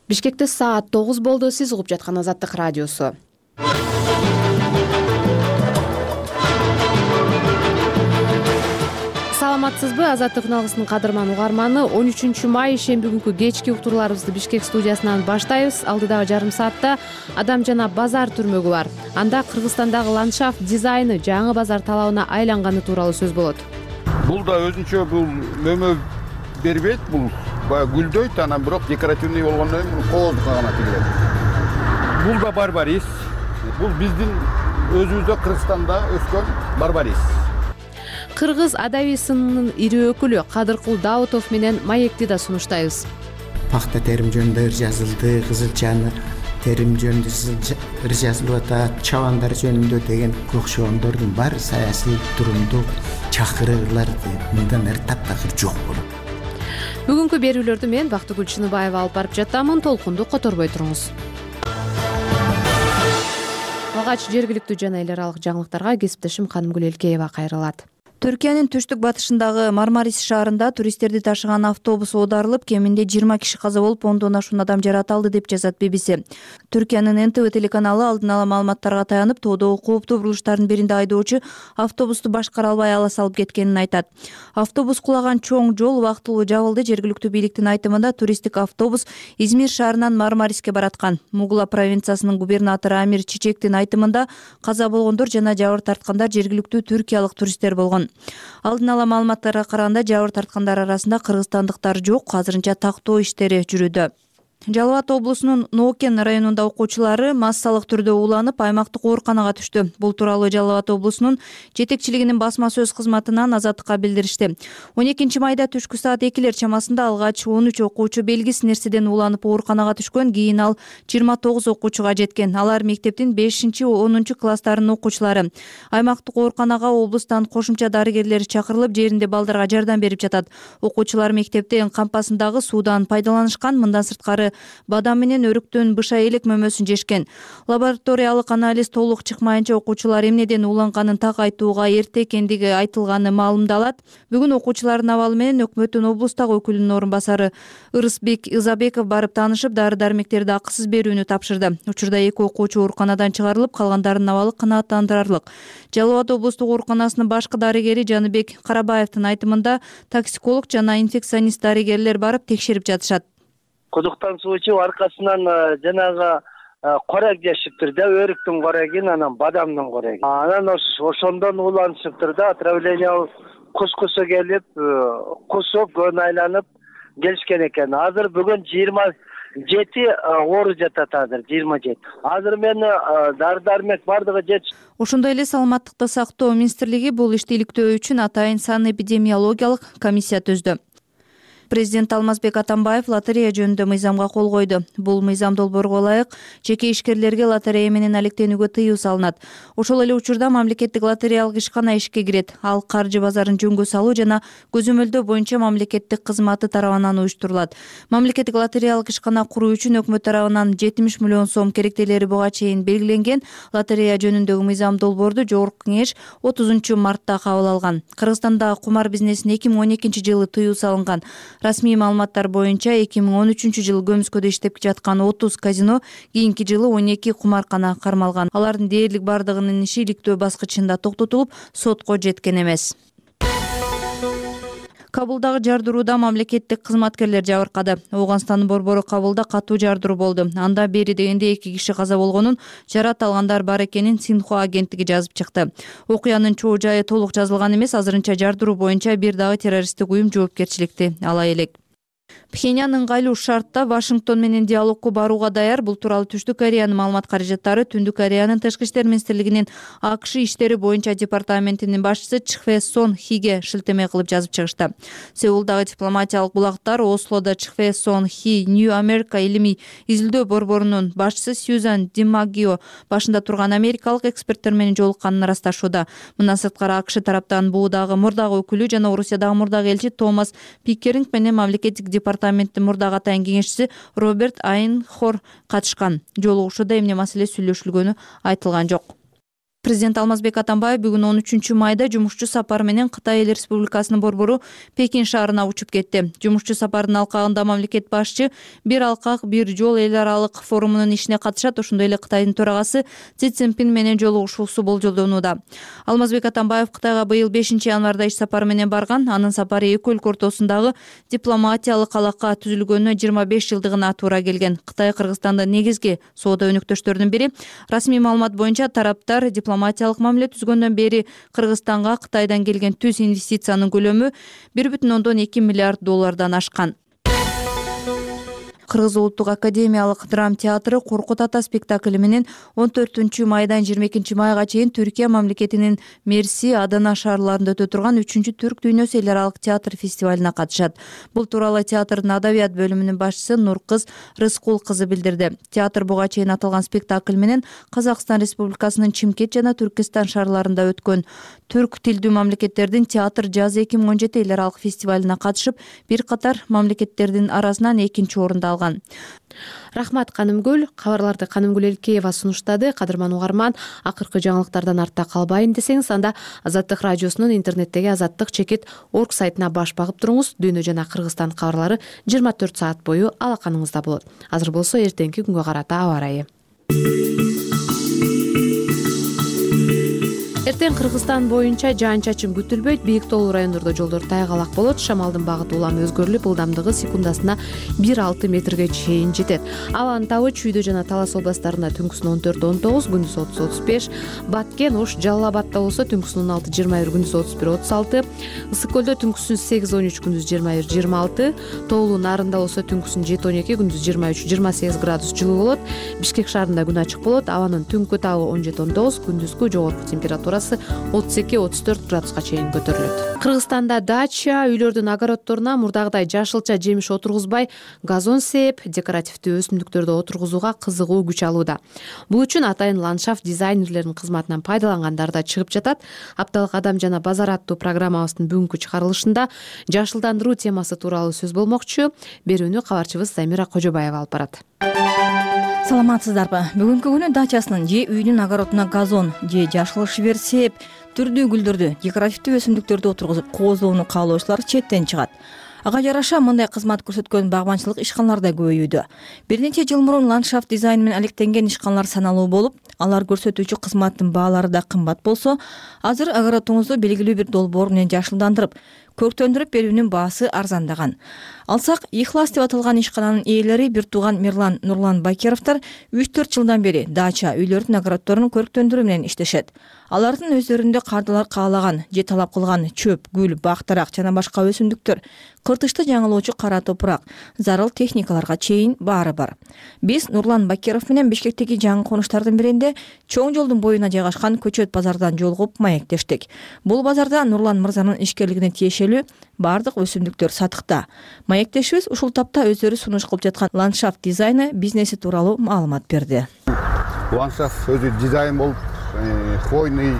Бишкекте саат 9 болду. Сиз угуп жаткан Азаттык радиосу. Саламатсызбы? Азаттык алгысынын кадырман угарманы, 13 май шемби күнкү кечки уктурууларыбызды Бишкек студиясынан баштайбыз. Алдыдагы жарым саатта Адам жана базар түрмөгү бар. Анда Кыргызстандагы ландшафт дизайны жаңы базар талабына айланганы тууралуу сөз болот. Бул да өзүнчө мөмө бербейт, бул баягы гүлдөйт, анан бирок декоративный болгондон кийин кооздукка гана тигилет. Бул да барбарис. Бул биздин өзүбүздө Кыргызстанда өскөн барбарис. Кыргыз адабий сынынын ири өкүлү Кадыркул Даутов менен маекти да сунуштайбыз. Пахта терим жөнүндө ыр жазылды, кызылчаны терим жөнүндө ыр жазылып атат, чабандар жөнүндө деген окшогондордун баары саясий турумдук чакырырлар мындан ары таптакыр жок болот. Бүгүнкү берүүлөрдү мен Бактыгүл Чыныбаева алып барып жатамын. Толкунду которбой туруңуз. Алгач жергиликтүү жана эл аралык жаңылыктарга кесиптешим Канымгүл Элкеева кайрылат. Түркиянын түштүк батышындагы Мармарис шаарында туристтерди ташыган автобус оодарылып, кеминде 20 киши каза болуп, 10дон ашуун адам жаратылды деп жазат BBC. Түркиянын НТВ телеканалы алдын ала маалыматтарга таянып, тоодогу кооптуу бурулуштардын биринде айдоочу автобусту башкара албай ала салып кеткенин айтат. Автобус кулаган чоң жол убактылуу жабылды. Жергиликтүү бийликтин айтымында туристтик автобус Измир шаарынан Мармариске бараткан. Мугла провинциясынын губернатору Амир Чичектин айтымында каза болгондор жана жабыр тарткандар жергиликтүү түркиялык туристтер болгон. Алдын ала маалыматтарга караганда жабыр тарткандар арасында кыргызстандыктар жок. Азырынча тактоо иштери жүрүүдө. Жалал Абад облусунун Ноокен районунда окуучулары массалык түрдө ууланып, аймактык ооруканага түштү. Бул тууралуу Жалал Абад облусунун жетекчилигинин басма сөз кызматынан Азаттыкка билдиришти. 12 майда түшкү саат 2 чамасында алгач 13 окуучу белгисиз нерседен ууланып ооруканага түшкөн. Кийин ал 29 окуучуга жеткен. Алар мектептин 5-10 класстарынын окуучулары. Аймактык ооруканага облустан кошумча дарыгерлер чакырылып, жеринде балдарга жардам берип жатат. Окуучулар мектептин кампасындагы суудан пайдаланышкан. Мындан сырткары бадам менен өрүктөн быша элек мөмөсүн жешкен. Лабораториялык анализ толук чыкмайынча окуучулар эмнеден ууланганын так айтууга эрте экендиги айтылганы маалымдалат. Бүгүн окуучулардын абалы менен өкмөттүн облустагы өкүлүнүн орун басары Ырысбек Изабеков барып таанышып, дары-дармектерди акысыз берүүнү тапшырды. Учурда 2 окуучу ооруканадан чыгарылып, калгандарынын абалы канааттандырарлык. Жалал Абад облустук ооруканасынын башкы дарыгери Жаныбек Карабаевдин айтымында токсиколог жана инфекционист дарыгерлер барып текшерип жатышат. Кудуктан суу ичип аркасынан жанагы корек жешиптир да, өрүктүн корегин, анан бадамдын корегин. Анан ошондон ууланышыптыр да, отравление кускусу келип, кусуп, көн айланып келишкен экен. Азыр бүгүн 27 оору жатат азыр, 27. Азыр мен дары-дармек бардыгы жетиш. Ошондой эле Саламаттыкты сактоо министрлиги бул ишти иликтөө үчүн атайын санэпидемиологиялык комиссия түздү. Президент Алмазбек Атамбаев лотерея жөнүндө мыйзамга кол койду. Бул мыйзам долбоорго ылайык жеке ишкерлерге лотерея менен алектенүүгө тыюу салынат. Ошол эле учурда мамлекеттик лотереялык ишкана ишке кирет. Ал каржы базарын жөнгө салуу жана көзөмөлдөө боюнча мамлекеттик кызматы тарабынан уюштурулат. Мамлекеттик лотереялык ишкана куруу үчүн өкмөт тарабынан 70 миллион сом керектелери буга чейин белгиленген. Лотерея жөнүндөгү мыйзам долбоорду Жогорку кеңеш 30 мартта кабыл алган. Кыргызстанда кумар бизнесине 2012 жылы тыюу салынган. Расмий маалыматтар боюнча 2013 жылы көмүскөдө иштеп жаткан 30 казино, кийинки жылы 12 кумаркана кармалган. Алардын дээрлик бардыгынын иши иликтөө баскычында токтотулуп, сотко жеткен эмес. Кабулдагы жардырууда мамлекеттик кызматкерлер жабыркады. Ооганстандын борбору Кабулда катуу жардыруу болду. Анда бери дегенде 2 киши каза болгонун, жарат алгандар бар экенин Синхуа агенттиги жазып чыкты. Окуянын чоо жайы толук жазылган эмес, азырынча жардыруу боюнча бир дагы террористтик уюм жоопкерчиликти ала элек. Пхеньян ыңгайлуу шартта Вашингтон менен диалогко барууга даяр. Бул тууралуу Түштүк Кореянын маалымат каражаттары Түндүк Кореянын тышкы иштер министрлигинин АКШ иштери боюнча департаментинин башчысы Чхве Сон Хиге шилтеме кылып жазып чыгышты. Сеулдагы дипломатиялык булактар Ослодо Чхве Сон Хи New America илимий изилдөө борборунун башчысы Сьюзан Димагио башында турган америкалык эксперттер менен жолукканын ырасташууда. Мындан сырткары АКШ тараптан буудагы мурдагы өкүлү жана Орусиядагы мурдагы элчи Томас Пикеринг менен мамлекеттик департаменттин мурдагы атайын кеңешчиси Роберт Айнхор катышкан. Жолугушууда эмне маселе сүйлөшүлгөнү айтылган жок. Президент Алмазбек Атамбаев бүгүн 13 майда жумушчу сапары менен Кытай Эл Республикасынын борбору Пекин шаарына учуп кетти. Жумушчу сапардын алкагында мамлекет башчы бир алкак бир жол эл аралык форумунун ишине катышат. Ошондой эле Кытайдын төрагасы Си Цзиньпин менен жолугушуусу болжолдонууда. Алмазбек Атамбаев Кытайга быйыл 5 январда иш сапары менен барган. Анын сапары эки өлкө ортосундагы дипломатиялык алака түзүлгөнүнө 25 жылдыгына туура келген. Кытай Кыргызстандын негизги соода өнөктөштөрүнүн бири. Расмий маалымат боюнча тараптар дипломатиялык мамиле түзгөндөн бери Кыргызстанга Кытайдан келген түз инвестициянын көлөмү 1,2 миллиард доллардан ашкан. Кыргыз улуттук академиялык драм театры Коркут ата спектакли менен 14 майдан 22 майга чейин Түркия мамлекетинин Мерси, Адана шаарларында өтө турган 3-Түрк дүйнөсү эл аралык театр фестивалине катышат. Бул тууралуу театрдын адабият бөлүмүнүн башчысы Нуркыз Рыскул кызы билдирди. Театр буга чейин аталган спектакль менен Казакстан Республикасынын Чимкент жана Түркистан шаарларында өткөн түрк тилдүү мамлекеттердин театр жаз 2017 эл аралык фестивалине катышып, бир катар мамлекеттердин арасынан 2-орунду алган. Рахмат Канымгүл. Кабарларды Канымгүл Элкеева сунуштады. Кадырман угарман, акыркы жаңылыктардан артта калбайын десеңиз, анда Азаттык радиосунун интернеттеги azattik.org сайтына баш багып туруңуз. Дүйнө жана Кыргызстан кабарлары 24 саат бою алаканыңызда болот. Азыр болсо эртеңки күнгө карата аба ырайы. Эртең Кыргызстан боюнча жаан-чачын күтүлбөйт. Бийик тоолуу райондордо жолдор тайгалак болот. Шамалдын багыты улам өзгөрүлүп, ылдамдыгы секундасына 1,6 метрге чейин жетет. Абанын табы Чүйдө жана Талас областарында түнкүсүн 14-19, күндүз 30-35, Баткен, Ош, Жалал Абадта болсо түнкүсүн 16-21, күндүз 31-36, Ысык көлдө түнкүсүн 8-13, күндүз 21-26, Тоолуу Нарында болсо түнкүсүн 7-12, күндүз 23-28 градус жылуу болот. Бишкек шаарында күн ачык болот. Абанын түнкү табы 17-19, күндүзгү жогорку температура 32-34 градуска чейин көтөрүлөт. Кыргызстанда дача үйлөрдүн огороддоруна мурдагыдай жашылча жемиш отургузбай, газон сээп, декоративдүү өсүмдүктөрдү отургузууга кызыгуу күч алууда. Бул үчүн атайын ландшафт дизайнерлеринин кызматынан пайдалангандар да чыгып жатат. Апталык Адам жана базар аттуу программабыздын бүгүнкү чыгарылышында жашылдандыруу темасы тууралуу сөз болмокчу. Берүүнү кабарчыбыз Замира Кожобаева алып барат. Саламатсыздарбы? Бүгүнкү күнү дачасынын же үйдүн огородуна газон же жашыл шибер сээп, түрдүү гүлдөрдү, декоративдүү өсүмдүктөрдү отургузуп кооздоону каалоочулар четтен чыгат. Ага жараша мындай кызмат көрсөткөн багбанчылык ишканалар да көбөйүүдө. Бир нече жыл мурун ландшафт дизайны менен алектенген ишканалар саналуу болуп, алар көрсөтүүчү кызматтын баалары да кымбат болсо, азыр огородуңузду белгилүү бир долбоор менен жашылдандырып, көрктөндүрүп берүүнүн баасы арзандаган. Алсак, Ихлас деп аталган ишкананын ээлери бир тууган Мирлан Нурлан Бакировдор 3-4 жылдан бери дача үйлөрдүн огороддорун көрктөндүрүү менен иштешет. Алардын өздөрүндө кардылар каалаган же талап кылган чөп, гүл, бактарак жана башка өсүмдүктөр, кыртышты жаңылоочу кара топурак, зарыл техникаларга чейин баары бар. Биз Нурлан Бакиров менен Бишкектеги жаңы конуштардын биринде чоң жолдун боюна жайгашкан Көчөт базардан жолугуп маектештик. Бул базарда Нурлан мырзанын ишкерлигине тиешелүү бардык өсүмдүктөр сатыкта. Маектешибиз ушул тапта өздөрү сунуш кылып жаткан ландшафт дизайны бизнеси тууралуу маалымат берди. Ландшафт өзү дизайн болуп, хвойный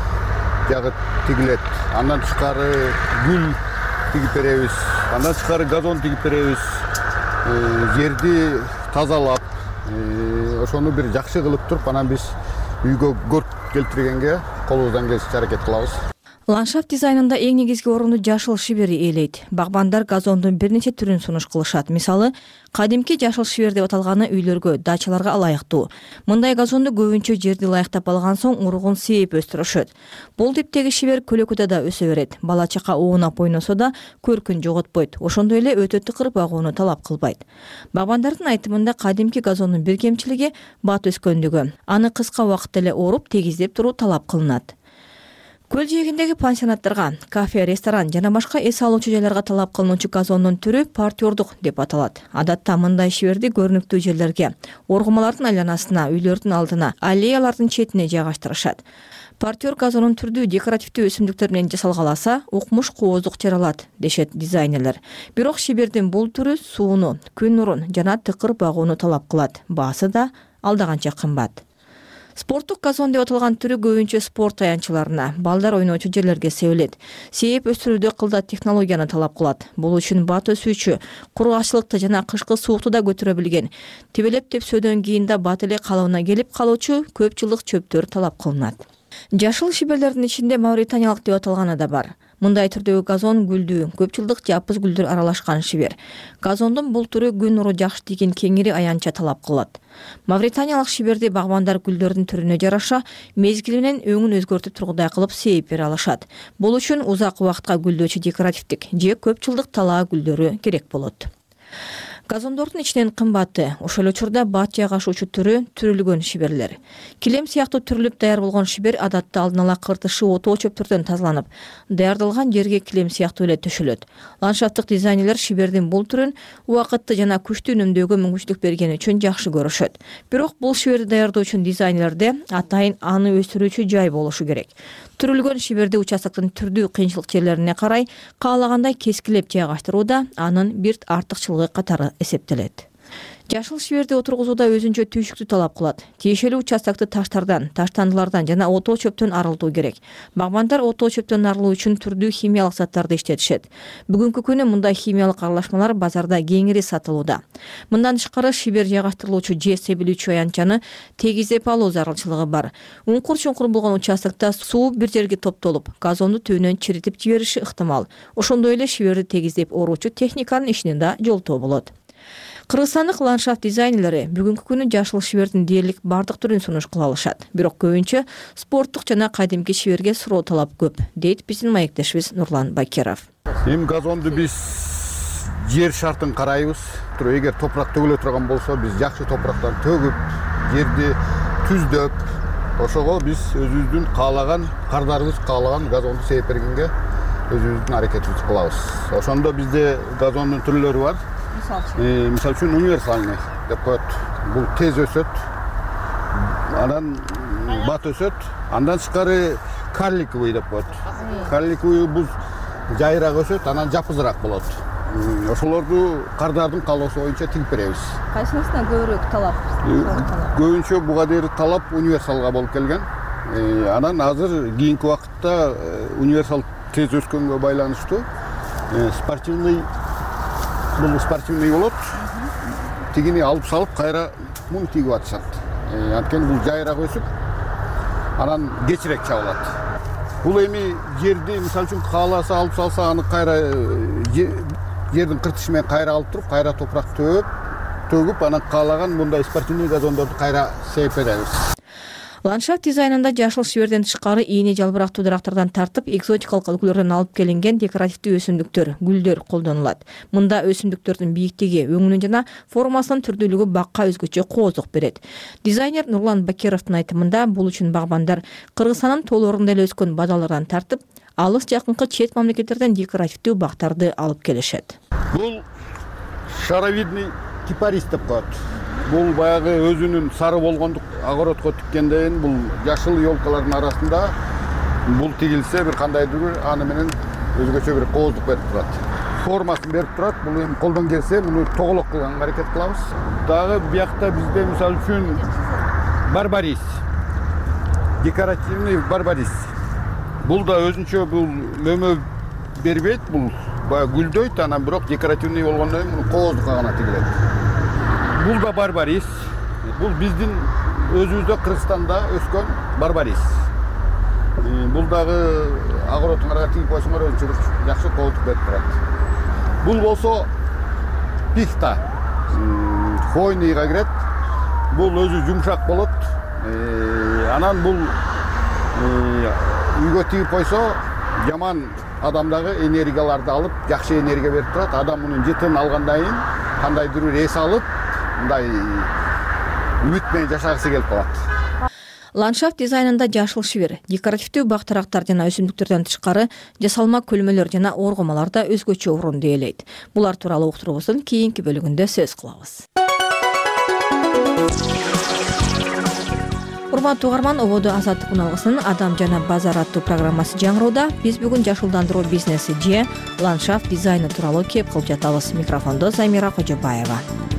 жагы тигилет. Андан тышкары гүл тигип беребиз. Андан тышкары газон тигип беребиз. Жерди тазалап, ошону бир жакшы кылып туруп, анан биз үйгө көрк келтиргенге колубуздан келишинче аракет кылабыз. Ландшафт дизайнында эң негизги орунду жашыл шибери ээлейт. Багбандар газондун бир нече түрүн сунуш кылышат. Мисалы, кадимки жашыл шибер деп аталганы үйлөргө, дачаларга ылайыктуу. Мындай газонду көбүнчө жерди ылайыктап алган соң уругун сээп өстүрүшөт. Бул типтеги шибер көлөкөдө да өсө берет. Бала чака оонап ойносо да көркүн жоготпойт. Ошондой эле өтө тыкыр багууну талап кылбайт. Багбандардын айтымында кадимки газондун бир кемчилиги бат өскөндүгү. Аны кыска убакытта эле оруп, тегиздеп туруу талап кылынат. Көл жээгиндеги пансионаттарга, кафе, ресторан жана башка эс алуучу жайларга талап кылынуучу газондун түрү партёрдук деп аталат. Адатта мындай шиберди көрүнүктүү жерлерге, оргумалардын айланасына, үйлөрдүн алдына, аллеялардын четине жайгаштырышат. Партёр газонун түрдүү декоративдүү өсүмдүктөр менен жасалгаласа, укмуш кооздук жаралат, дешет дизайнерлер. Бирок шибердин бул түрү сууну, күн нурун жана тыкыр багууну талап кылат. Баасы да алдаганча кымбат. Спорттук газон деп аталган түрү көбүнчө спорт таянчыларына, балдар ойноочу жерлерге себилет. Сээп өстүрүүдө кылдат технологияны талап кылат. Бул үчүн бат өсүүчү, кургаччылыкты жана кышкы суукту да көтөрө билген, тебелеп тепсөөдөн кийин да бат эле калыбына келип калуучу көп жылдык чөптөр талап кылынат. Жашыл шиберлердин ичинде мавританиялык деп аталганы да бар. Мындай түрдөгү газон гүлдүү, көп жылдык жапыз гүлдөр аралашкан шибер. Газондун бул түрү күн нуру жакшы тийген кеңири аянча талап кылат. Мавританиялык шиберди багбандар гүлдөрдүн түрүнө жараша мезгили менен өңүн өзгөртүп тургудай кылып сээп бере алышат. Бул үчүн узак убакытка гүлдөөчү декоративдик же көп жылдык талаа гүлдөрү керек болот. Газондордун ичинен кымбаты, ошол учурда бат жайгашуучу түрү түрүлгөн шиберлер. Килем сыяктуу түрүлүп даяр болгон шибер адатта алдын ала кыртышы отоо чөптөрдөн тазаланып, даярдалган жерге килем сыяктуу эле төшөлөт. Ландшафттык дизайнерлер шибердин бул түрүн убакытты жана күчтүү үнөмдөөгө мүмкүнчүлүк бергени үчүн жакшы көрүшөт. Бирок бул шиберди даярдоо үчүн дизайнерлерде атайын аны өстүрүүчү жай болушу керек. Түрүлгөн шиберди участоктун түрдүү кыйынчылык жерлерине карай каалагандай кескилеп жайгаштырууда анын бир артыкчылыгы катары эсептелет. Жашыл шиберди отургузууда өзүнчө түйшүктү талап кылат. Тиешелүү участокты таштардан, таштандылардан жана отоо чөптөн арылтуу керек. Багбандар отоо чөптөн арылуу үчүн түрдүү химиялык заттарды иштетишет. Бүгүнкү күнү мындай химиялык аралашмалар базарда кеңири сатылууда. Мындан тышкары шибер жайгаштырылуучу же себилүүчү аянтчаны тегиздеп алуу зарылчылыгы бар. Уңкур-чуңкур болгон участокто суу бир жерге топтолуп, газонду түбүнөн чиритип жибериши ыктымал. Ошондой эле шиберди тегиздеп оруучу техниканын ишине да жолтоо болот. Кыргызстандык ландшафт дизайнерлери бүгүнкү күнү жашыл шибердин дээрлик бардык түрүн сунуш кыла алышат. Бирок көбүнчө спорттук жана кадимки шиберге суроо талап көп, дейт биздин маектешибиз Нурлан Бакиров. Эми газонду биз жер шартын карайбыз. Эгер топурак төгүлө турган болсо, биз жакшы топурактан төгүп, жерди түздөп, ошого биз өзүбүздүн каалаган кардарыбыз каалаган газонду сээп бергенге өзүбүздүн аракетибизди кылабыз. Ошондо бизде газондун түрлөрү бар. Мисалы үчүн универсальный деп коет. Бул тез өсөт. Анан бат өсөт. Андан тышкары карликовый деп коет. Карликовый бул жайыраак өсөт, анан жапызыраак болот. Ошолорду кардардын каалоосу боюнча тигип беребиз. Кайсысына көбүрөөк талап? Көбүнчө буга дейин талап универсалга болуп келген. Анан азыр кийинки убакытта универсал тез өскөнгө байланыштуу спортивный болот. Тигини алып салып, кайра муну тигип атышат. Анткени бул жайыраак өсүп, анан кечирээк чабылат. Бул эми жерди, мисалы үчүн кааласа алып салса, аны кайра жердин кыртышы менен кайра алып туруп, кайра топурак төгүп, анан каалаган мындай спортивный газондорду кайра сээп беребиз. Ландшафт дизайнында жашыл шиберден тышкары ийне жалбырактуу дарактардан тартып, экзотикалык өлкөлөрдөн алып келинген декоративдүү өсүмдүктөр, гүлдөр колдонулат. Мында өсүмдүктөрдүн бийиктиги, өңүнүн жана формасынын түрдүүлүгү бакка өзгөчө кооздук берет. Дизайнер Нурлан Бакировдун айтымында бул үчүн багбандар Кыргызстандын тоолорунда эле өскөн бадалардан тартып, алыс жакынкы чет мамлекеттерден декоративдүү бактарды алып келишет. Бул шаровидный кипарис деп коет. Бул баягы өзүнүн сары болгондук огородко тиккенден бул жашыл елкалардын арасында бул тигилсе бир кандайдыр аны менен өзгөчө бир кооздук берип турат. Формасын берип турат. Бул эми колдон келсе муну тоголок кылганга аракет кылабыз. Дагы биякта бизде мисалы үчүн барбарис. Декоративный барбарис. Бул да өзүнчө бул мөмө бербейт, бул баягы гүлдөйт, анан бирок декоративный болгондон кийин муну кооздукка гана тигилет. Бул да барбарис. Бул биздин өзүбүздө Кыргызстанда өскөн барбарис. Бул дагы огородуңарга тигип койсоңор өзүнчө бир жакшы кооздук берип турат. Бул болсо пихта. Хвойныйга кирет. Бул өзү жумшак болот. Анан бул үйгө тигип койсо жаман адамдагы энергияларды алып, жакшы энергия берип турат. Адам мунун жытын алгандан кийин кандайдыр бир эс алып, мындай үмүт менен жашагысы келип калат. Ландшафт дизайнында жашыл шибер, декоративдүү бактарактар жана өсүмдүктөрдөн тышкары жасалма көлмөлөр жана оргомалар да өзгөчө орун ээлейт. Булар тууралуу уктуруубуздун кийинки бөлүгүндө сөз кылабыз. Урматтуу угарман, ободо азаттык уналгысынын Адам жана базар аттуу программасы жаңыроодо. Биз бүгүн жашылдандыруу бизнеси же ландшафт дизайны тууралуу кеп кылып жатабыз. Микрофондо Замира Кожобаева.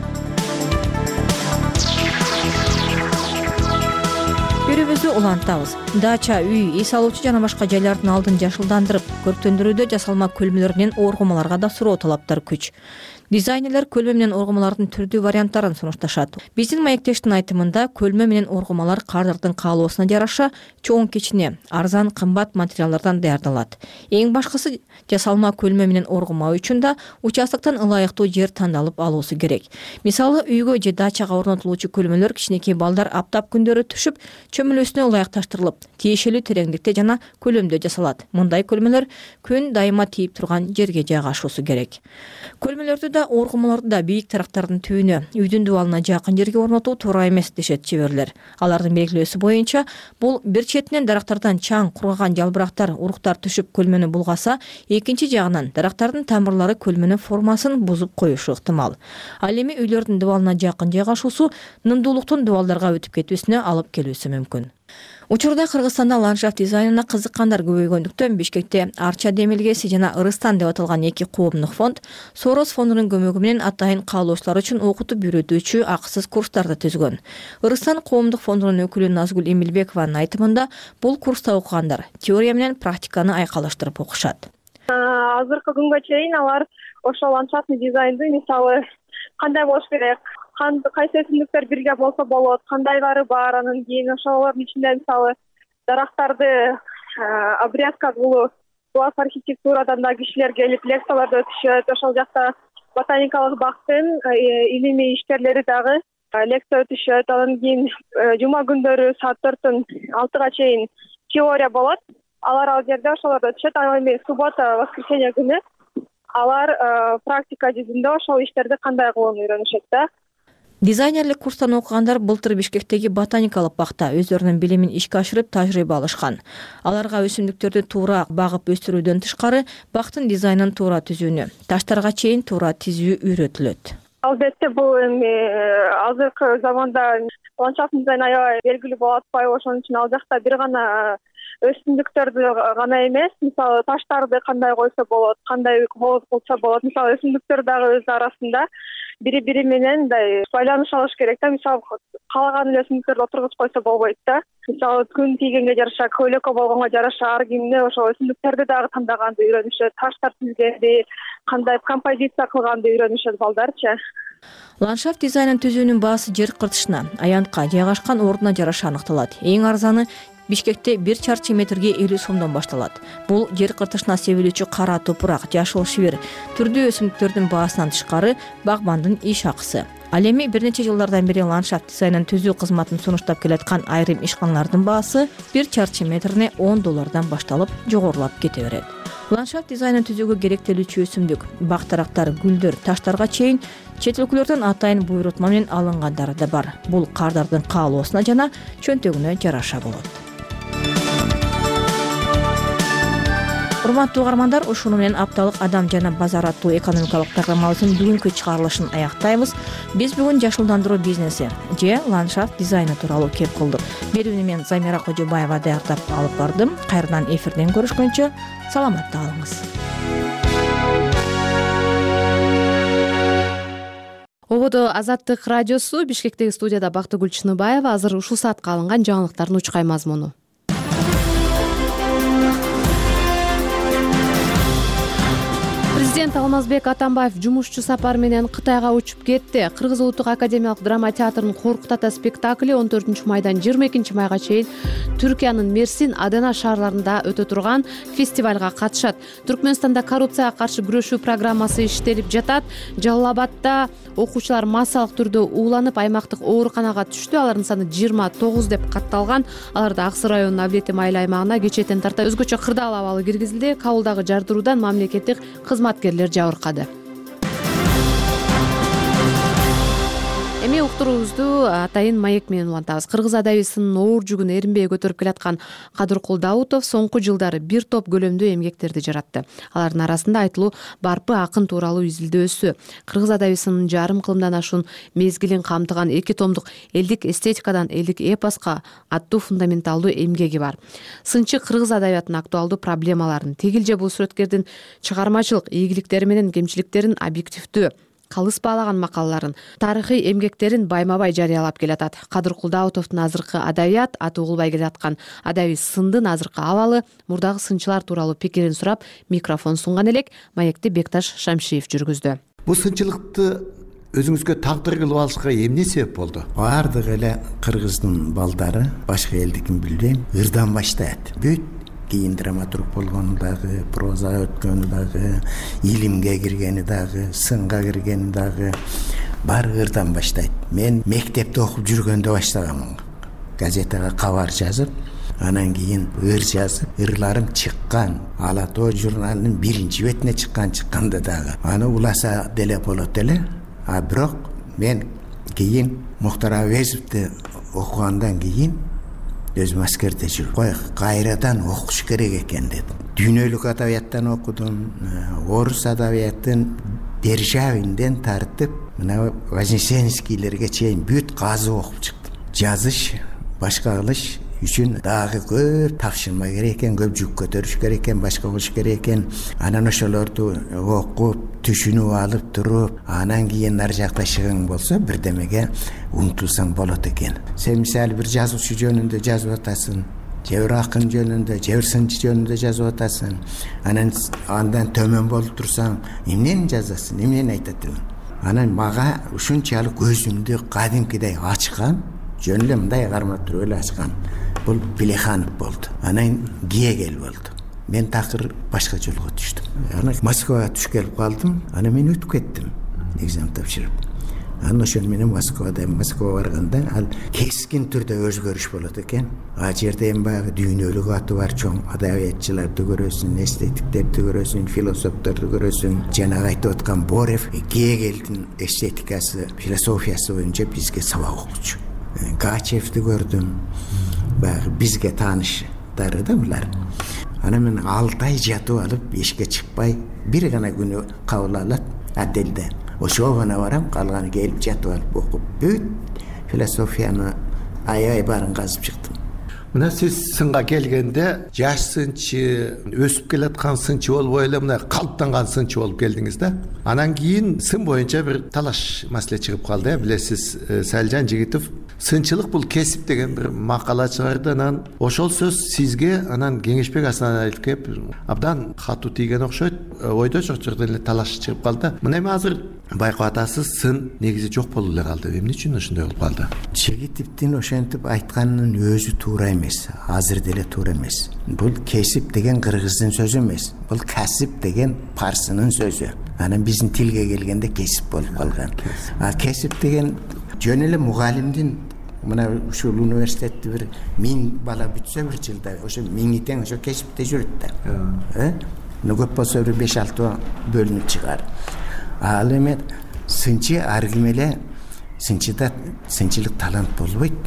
Берүүбүздү улантабыз. Дача, үй, үй салуучу жана башка жайлардын алдын жашылдандырып, көрктөндүрүүдө жасалма көлмөлөр менен оргомаларга да суроо талаптар күч. Дизайнерлер көлмө менен оргумалардын түрдүү варианттарын сунушташат. Биздин маектештин айтымында көлмө менен оргумалар кадырдын каалоосуна жараша чоң кичине, арзан, кымбат материалдардан даярдалат. Эң башкысы жасалма көлмө менен оргума үчүн да участоктон ылайыктуу жер тандалып алуусу керек. Мисалы, үйгө же дачага орнотулуучу көлмөлөр кичинекей балдар аптап күндөрү түшүп, чөмүлөсүнө ылайыкташтырылып, тиешелүү тереңдикте жана көлөмдө жасалат. Мындай көлмөлөр күн дайыма тийип турган жерге жайгашуусу керек. Көлмөлөрдү да, оргумаларды да бийик дарактардын түбүнө, үйдүн дубалына жакын жерге орнотуу туура эмес дешет чеберлер. Алардын белгилөөсү боюнча, бул бир четинен дарактардан чаң, кургаган жалбырактар, уруктар түшүп көлмөнү булгаса, экинчи жагынан дарактардын тамырлары көлмөнүн формасын бузуп коюшу ыктымал. Ал эми үйлөрдүн дубалына жакын жайгашуусу нымдуулуктун дубалдарга өтүп кетүүсүнө алып келүүсү мүмкүн. Учурда Кыргызстанда ландшафт дизайнына кызыккандар көбөйгөндүктөн Бишкекте Арча демилгеси жана Ырыстан деп аталган эки коомдук фонд Сорос фондунун көмөгү менен атайын каалоочулар үчүн окутуп үйрөтүүчү акысыз курстарды түзгөн. Ырыстан коомдук фондунун өкүлү Назгүл Эмилбекованын айтымында, бул курста окугандар теория менен практиканы айкалыштырып окушат. Азыркы күнгө чейин алар ошол ландшафтный дизайнды, мисалы, кандай болуш керек, кайсы өсүмдүктөр бирге болсо болот, кандайлары бар, анан кийин ошолордун ичинде мисалы дарактарды обрезка кылуу, класс архитектурадан да кишилер келип лекцияларды өтүшөт. Ошол жакта ботаникалык бактын илимий ишкерлери дагы лекция өтүшөт. Анан кийин жума күндөрү саат 4-төн 6-га чейин теория болот. Алар ал жерде ошолорду өтүшөт. Анан эми суббота, воскресенье күнү алар практика жүзүндө ошол иштерди кандай кылууну үйрөнүшөт да. Дизайнерлик курстан окугандар былтыр Бишкектеги ботаникалык бакта өздөрүнүн билимин ишке ашырып тажрыйба алышкан. Аларга өсүмдүктөрдү туура багып өстүрүүдөн тышкары бактын дизайнын туура түзүүнү, таштарга чейин туура тизүү үйрөтүлөт. Албетте, бул эми азыркы заманда ландшафт дизайн аябай белгилүү болуп атпайбы? Ошон үчүн ал жакта бир гана өсүмдүктөрдү гана эмес, мисалы таштарды кандай койсо болот, кандай кылса болот. Мисалы өсүмдүктөр дагы өз арасында бири менен мындай байланыша алыш керек да. Мисалы каалаган эле өсүмдүктөрдү отургузуп койсо болбойт да. Мисалы күн тийгенге жараша, көйлөккө болгонго жараша ар кимде ошол өсүмдүктөрдү дагы тандаганды үйрөнүшөт, таштар түзгенди, кандай композиция кылганды үйрөнүшөт балдарчы. Ландшафт дизайнын түзүүнүн баасы жер кыртышына, аянтка, жайгашкан ордуна жараша аныкталат. Эң арзаны Бишкекте 1 чарчы метрге 50 сомдон башталат. Бул жер кыртышына себилүүчү кара топурак, жашыл шибир, түрдүү өсүмдүктөрдүн баасынан тышкары багбандын иш акысы. Ал эми бир нече жылдардан бери ландшафт дизайнын түзүү кызматын сунуштап келаткан айрым ишканалардын баасы 1 чарчы метрине $10 башталып жогорулап кете берет. Ландшафт дизайнын түзүүгө керектелүүчү өсүмдүк, бак дарактар, гүлдөр, таштарга чейин чет өлкөлөрдөн атайын буйрутма менен алынгандары да бар. Бул кардардын каалоосуна жана чөнтөгүнө жараша болот. Урматтуу угармандар, ушуну менен апталык Адам жана базар аттуу экономикалык программабыздын бүгүнкү чыгарылышын аяктайбыз. Биз бүгүн жашылдандыруу бизнеси же ландшафт дизайны тууралуу кеп кылдык. Берүүнү мен Замира Кожобаева даярдап алып бардым. Кайрадан эфирден көрүшкөнчө саламатта калыңыз. Ободо Азаттык радиосу, Бишкектеги студияда Бактыгүл Чыныбаева. Азыр ушул саатка алынган жаңылыктардын учкай мазмуну. Президент Алмазбек Атамбаев жумушчу сапар менен Кытайга учуп кетти. Кыргыз улуттук академиялык драма театрынын Коркут ата спектакли 14 майдан 22 майга чейин Түркиянын Мерсин, Адена шаарларында өтө турган фестивалга катышат. Түркмөнстанда коррупцияга каршы күрөшүү программасы иштелип жатат. Жалал Абадда окуучулар массалык түрдө ууланып аймактык ооруканага түштү. Алардын саны 29 деп катталган. Аларды Аксы районунун Аблети майыл аймагына кечээден тарта өзгөчө кырдаал абалы киргизилди. Кабылдагы жардыруудан мамлекеттик кызматкерлер жабыркады. Эми уктуруубузду атайын маек менен улантабыз. Кыргыз адабисинин оор жүгүн эринбей көтөрүп келаткан Кадыркул Даутов соңку жылдары бир топ көлөмдүү эмгектерди жаратты. Алардын арасында айтылуу Барпы акын тууралуу изилдөөсү, кыргыз адабисинин жарым кылымдан ашуун мезгилин камтыган 2 томдук элдик эстетикадан элдик эпоска аттуу фундаменталдуу эмгеги бар. Сынчы кыргыз адабиятынын актуалдуу проблемаларын, тегил бул сүрөткердин чыгармачылык ийгиликтери менен кемчиликтерин объективдүү калыс баалаган макалаларын, тарыхый эмгектерин байма-бай жарыялап келатат. Кадыркул Даутовдун азыркы адабият, аты угулбай келаткан адабий сындын азыркы абалы, мурдагы сынчылар тууралуу пикирин сурап, микрофон сунган элек. Маекти Бекташ Шамшиев жүргүздү. Бул сынчылыкты өзүңүзгө тагдыр кылып алышка эмне себеп болду? Бардык эле кыргыздын балдары, башка элдикин билбейм, ырдан баштайт. Бүт кийин драматург болгону дагы, проза өткөнү дагы, илимге киргени дагы, сынга киргени дагы баары ырдан баштайт. Мен мектепте окуп жүргөндө баштаганмын. Газетага кабар жазып, анан кийин ыр жазып, ырларым чыккан. Ала Тоо журналынын 1-бетине чыкканда дагы. Аны уласа деле болот эле. А бирок мен кийин Мухтар Абезовду окугандан кийин өзүм аскерде жүрүп, кой кайрадан окуш керек экен дедим. Дүйнөлүк адабияттан окудум, орус адабиятын Державинден тартып, мына Вознесенскийлерге чейин бүт казып окуп чыктым. Жазыш, башка кылыш үчүн дагы көп тапшырма керек экен, көп жүк көтөрүш керек экен, башка кылыш керек экен. Анан ошолорду окуп, түшүнүп алып туруп, анан кийин ар жакта ишигиң болсо бирдемеге умтулсаң болот экен. Сен мисалы бир жазуучу жөнүндө жазып атасың, же бир акын жөнүндө, же бир сынчы жөнүндө жазып атасың. Андан төмөн болуп турсаң, эмнени жазасың, эмнени айтасың? Анан мага ушунчалык көзүмдү кадимкидей ачкан, жөн эле мындай кармап туруп эле ачкан. Бул Билеханов болду. Анан Гегель болду. Мен такыр башка жолго түштүм. Анан Москвага түшүп келип калдым. Анан мен өтүп кеттим. Экзамен тапшырып. Анан ошол менен Москвага барганда ал кескин түрдө өзгөрүш болот экен. А жерде эми баягы дүйнөлүк аты бар чоң адабиятчыларды көрөсүң, эстетиктерди көрөсүң, философторду көрөсүң. Жанагы айтып аткан Борев Гегельдин эстетикасы, философиясы боюнча бизге сабак окучу. Гачевди көрдүм. Баягы бизге тааныштары да булар. Анан мен 6 ай жатып алып, эшикке чыкпай, бир гана күнү кабыл алат отделде. Ошого гана барам, калганы келип жатып алып окуп, бүт философияны аябай баарын казып чыктым. Мына сиз сынга келгенде жаш сынчы, өсүп келаткан сынчы болбой эле мына калыптанган сынчы болуп келдиңиз да. Анан кийин сын боюнча бир талаш маселе чыгып калды. Билесиз, Салжан Жигитов сынчылык бул кесип деген бир макала чыгарды. Анан ошол сөз сизге анан Кеңешбек Асаналиевке абдан катуу тийген окшойт. Ойдо жок жерден эле талаш чыгып калды. Мына эми азыр байкап атасыз, сын негизи жок болуп эле калды. Эмне үчүн ошондой болуп калды? Жигитовдун ошентип айтканынын өзү туура эмес, азыр деле туура эмес. Бул кесип деген кыргыздын сөзү эмес. Бул касип деген парсынын сөзү. Анан биздин тилге келгенде кесип болуп калган. А кесип деген жөн эле мугалимдин мына ушул университетти бир 1000 бала бүтсө бир жылда ошо 1000 тең ошо кесипте жүрөт да. Көп болсо бир 5-6 бөлүнүп чыгар. Ал эми сынчы ар ким эле сынчыда сынчылык талант болбойт.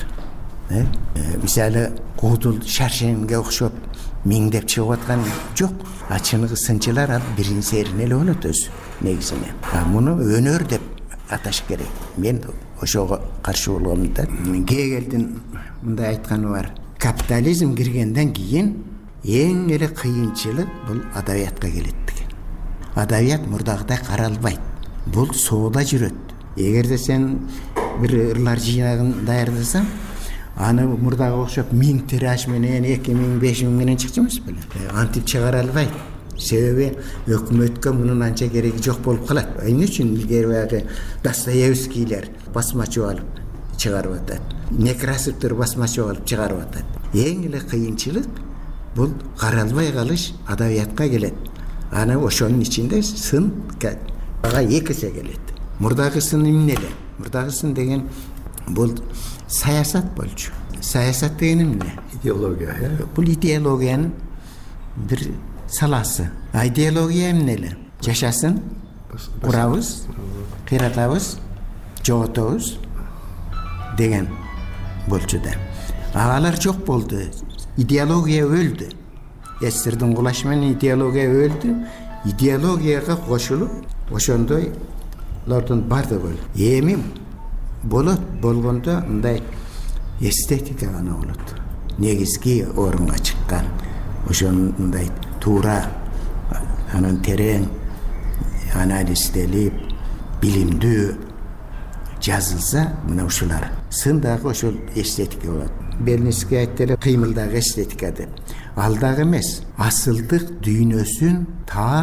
Мисалы Куудул Шаршенге окшоп миңдеп чыгып аткан жок. А чыныгы сынчылар ал биринчи серин эле болот өзү негизинен. Муну өнөр деп аташ керек. Мен ошого каршы болгом да. Гегельдин мындай айтканы бар. Капитализм киргенден кийин эң эле кыйынчылык бул адабиятка келет деген. Адабият мурдагыдай каралбайт. Бул соода жүрөт. Эгерде сен бир ырлар жыйнагын даярдасаң, аны мурдага окшоп 1000 тираж менен 2000, 5000 менен чыкчу эмес беле. Антип чыгара албайт. Себеби өкмөткө мунун анча кереги жок болуп калат. Эмне үчүн илгери баягы Достоевскийлер басмачы алып чыгарып атат. Некрасовдор басмачы алып чыгарып атат. Эң эле кыйынчылык бул каралбай калыш адабиятка келет. Аны ошонун ичинде сын ага 2 эсе келет. Мурдагы сын эмне эле? Мурдагы сын деген бул саясат болчу. Саясат деген эмне? Идеология. Бул идеологиянын бир саласы. Идеология эмне эле? Жашасын, курабыз, кыйратабыз, жоготобуз деген болчу да. Алар жок болду. Идеология өлдү. Эстердин кулашы менен идеология өлдү. Идеологияга кошулуп, ошондойлордун барды бол. Эми болот, болгондо мындай эстетика гана болот. Негизги орунга чыккан. Ошондой туура, анан терең анализделип, билимдүү жазылса, мына ушулар. Сын дагы ошол эстетика болот. Белинский айтты эле кыймылдагы эстетика деп. Ал дагы эмес, асылдык дүйнөсүн таап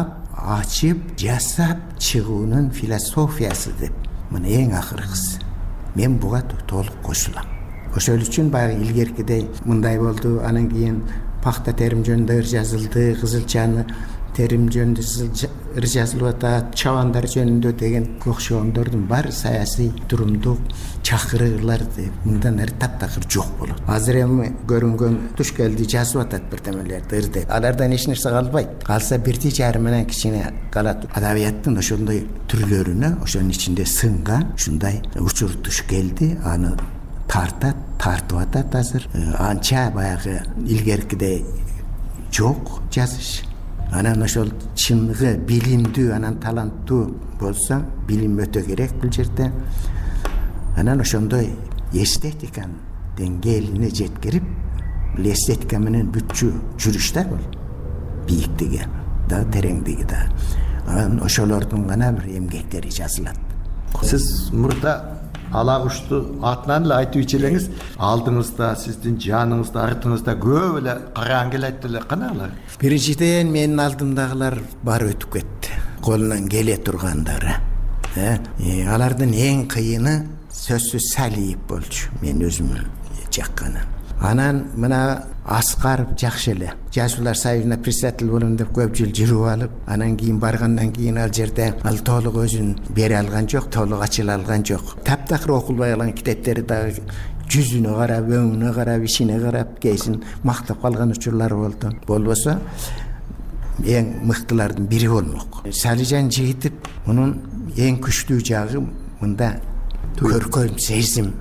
ачып жасап чыгуунун философиясы деп мына эң акыркысы. Мен буга толук кошулам. Ошол үчүн баягы илгеркидей мындай болду. Анан кийин пахта терим жөнүндө ыр жазылды, кызылчаны терим жөнүндө ыр жазылып атат, чабандар жөнүндө деген окшогондордун баары саясий турумдук чакырырлар деп мындан ары таптакыр жок болот. Азыр эми көрүнгөн туш келди жазып атат бирдемелерди ыр деп. Алардан эч нерсе калбайт. Калса бирти жарым менен кичине калат. Адабияттын ошондой түрлөрүнө, ошонун ичинде сынган ушундай учур туш келди. Аны тартып атат азыр. Анча баягы илгеркидей жок жазыш. Анан ошол чыныгы билимдүү, анан таланттуу болсо, билим өтө керек бул жерде. Анан ошондой эстетиканын деңгээлине жеткирип, бул эстетика менен бүтчү жүрүш да бул. Бийиктиги да, тереңдиги да. Анан ошолордун гана бир эмгектери жазылат. Сиз мурда ала кушту атынан эле айтып ичелеңиз, алдыңызда, сиздин жаныңызда, артыңызда көп эле кара аңгел айтты эле каналар. Биринчиден менин алдымдагылар бар өтүп кетти. Колунан келе тургандары. Алардын эң кыйыны сөзсүз Салиев болчу. Мен өзүм жакканы. Анан мына Аскаров жакшы эле. Жазуулар союзуна председатель болом деп көп жыл жүрүп алып, анан кийин баргандан кийин ал жерде ал толук өзүн бере алган жок, толук ачыла алган жок. Таптакыр окулбай калган китептери дагы жүзүнө карап, өңүнө карап, ишине карап, кейсин мактап калган учурлар болду. Болбосо эң мыктылардын бири болмок. Салижан Жигитов мунун эң күчтүү жагы мында көркөм сезим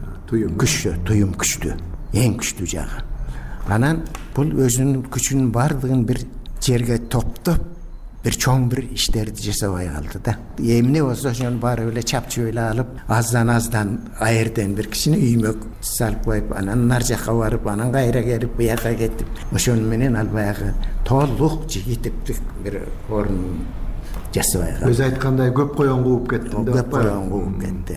туюм күчтүү. Эң күчтүү жагы. Анан бул өзүнүн күчүнүн бардыгын бир жерге топтоп, бир чоң бир иштерди жасабай калды да. Эмне болсо ошону баары эле чапчып эле алып, аздан айырдан бир кичине үймөк салып коюп, анан нар жакка барып, анан кайра келип, буяка кетип, ошону менен ал баягы толук Жигитовдук бир орун жасабай калды. Өзү айткандай көп коен кууп кеттим деп. Көп коен кууп кетти.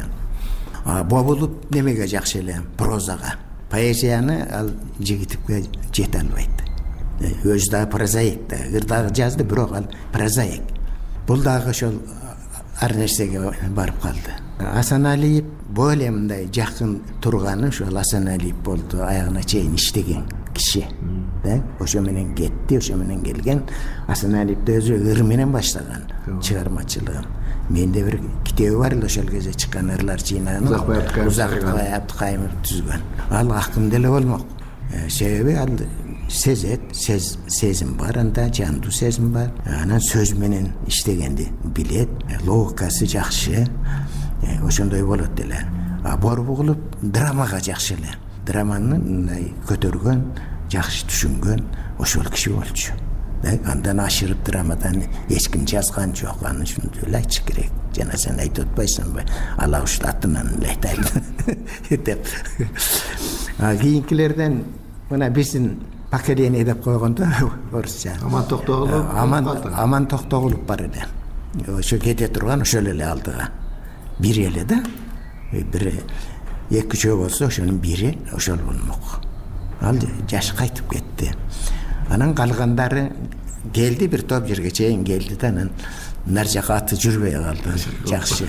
Бобулуп немеге жакшы эле? Прозага. Поэзияны ал Жигитовге жете албайт. Өзү да прозаик да, ырдагы жазды, бирок ал прозаик. Бул дагы ошол ар нерсеге барып калды. Асаналиев бул эле мындай жакын турганы ошол Асаналиев болду, аягына чейин иштеген киши. Ошо менен кетти, ошо менен келген. Асаналиевди өзү ыр менен баштаган чыгармачылыгын. Менде бир китеби бар эле ошол кезде чыккан ырлар жыйнагын Узакбай Абдыкайымов түзгөн. Ал акын деле болмок. Себеби ал сезет, сезим бар, анда жандуу сезим бар. Анан сөз менен иштегенди билет, логикасы жакшы. Ошондой болот деле. Борбугулуп драмага жакшы эле. Драманы мындай көтөргөн, жакшы түшүнгөн ошол киши болчу. Андан ашырып драмадан эч ким жазган жок. Аны ушундай эле айтыш керек. Жана сен айтып атпайсыңбы? Ала ушул атынан эле айтайлы деп. Кийинкилерден мына биздин поколение деп койгондо орусча. Аман Токтогулов. Аман Токтогулов бар эле. Ошо кете турган ошол эле алдыга. Бири эле да. Бир эки үчөө болсо ошонун бири ошол болмок. Ал жаш кайтып кетти. Анан калгандары келди, бир топ жерге чейин келди да, анан нар жака аты жүрбөй калды. Жакшы.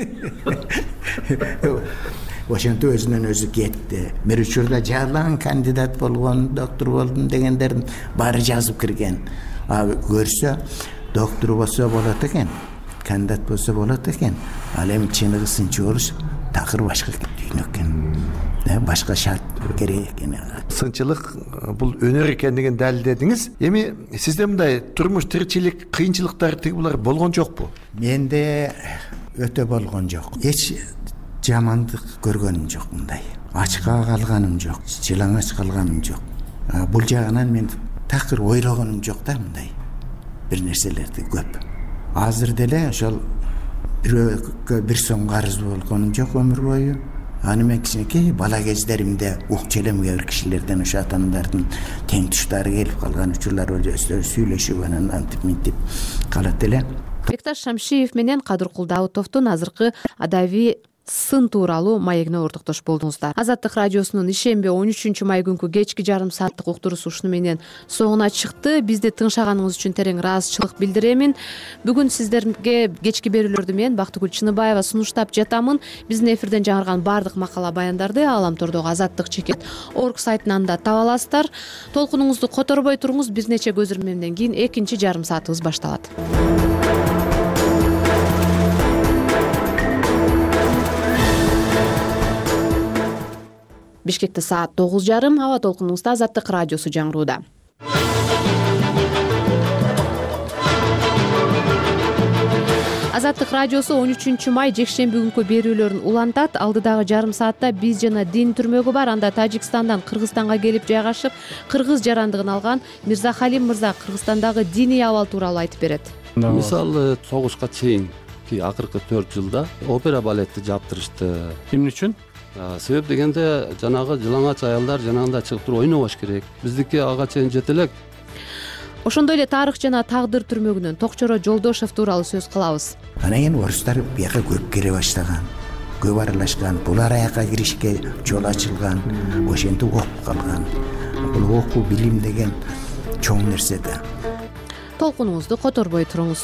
Ошентип өзүнөн өзү кетти. Бир учурда жалаң кандидат болгон, доктор болдум дегендердин баары жазып кирген. Көрсө доктор болсо болот экен, кандидат болсо болот экен. Ал эми чыныгы сынчы болуш такыр башка дүйнө экен. Башка шарт керек экен. Сынчылык бул өнөр экендигин далилдедиңиз. Эми сизде мындай турмуш тиричилик кыйынчылыктар булар болгон жокпу? Менде өтө болгон жок. Эч жамандык көргөнүм жок мындай. Ачка калганым жок, жылаңач калганым жок. Бул жагынан мен такыр ойлогонум жок да мындай. Бир нерселерди көп. Азыр деле ошол бир сом карыз болгонум жок өмүр бою. Аны мен кичинекей бала кездеримде укчу элем кээ бир кишилерден ошо ата-анадардын тең туштары келип калган учурлар болду. Өздөрү сүйлөшүп анан антип минтип калат эле. Бекташ Шамшиев менен Кадыркул Даутовдун азыркы адабий сын тууралуу маегине ортоктош болдуңуздар. Азаттык радиосунун ишемби 13 май күнкү кечки жарым сааттык уктуруусу ушуну менен соңуна чыкты. Бизди тыңшаганыңыз үчүн терең ыраазычылык билдиремин. Бүгүн сиздерге кечки берүүлөрдү мен Бактыгүл Чыныбаева сунуштап жатамын. Биздин эфирден жаңырган баардык макала баяндарды Ааламтордогу Азаттык чекит орг сайтынан да таба аласыздар. Толкунуңузду которбой туруңуз, бир нече көз ирмемден кийин экинчи жарым саатыбыз башталат. Бишкекте саат 9:30, аба толкунуңузда Азаттык радиосу жаңырууда. Азаттык радиосу 13 май жекшемби күнкү берүүлөрүн улантат. Алдыдагы жарым саатта биз жана дин түрмөгү бар. Анда Тажикстандан Кыргызстанга келип жайгашып, кыргыз жарандыгын алган Мирза Халим мырза Кыргызстандагы диний абал тууралуу айтып берет. Мисалы согушка чейинки акыркы 4 жылда опера балетти жаптырышты. Эмне үчүн? Себеп дегенде жанагы жылаңач аялдар жанагындай чыгып туруп ойнобош керек. Биздики ага чейин жете элек. Ошондой эле тарых жана тагдыр түрмөгүнөн Токчоро Жолдошев тууралуу сөз кылабыз. Анан кийин орустар бияка көп келе баштаган, көп аралашкан, булар аяка киришке жол ачылган, ошентип окуп калган. Бул окуу билим деген чоң нерсе да. Толкунуңузду которбой туруңуз.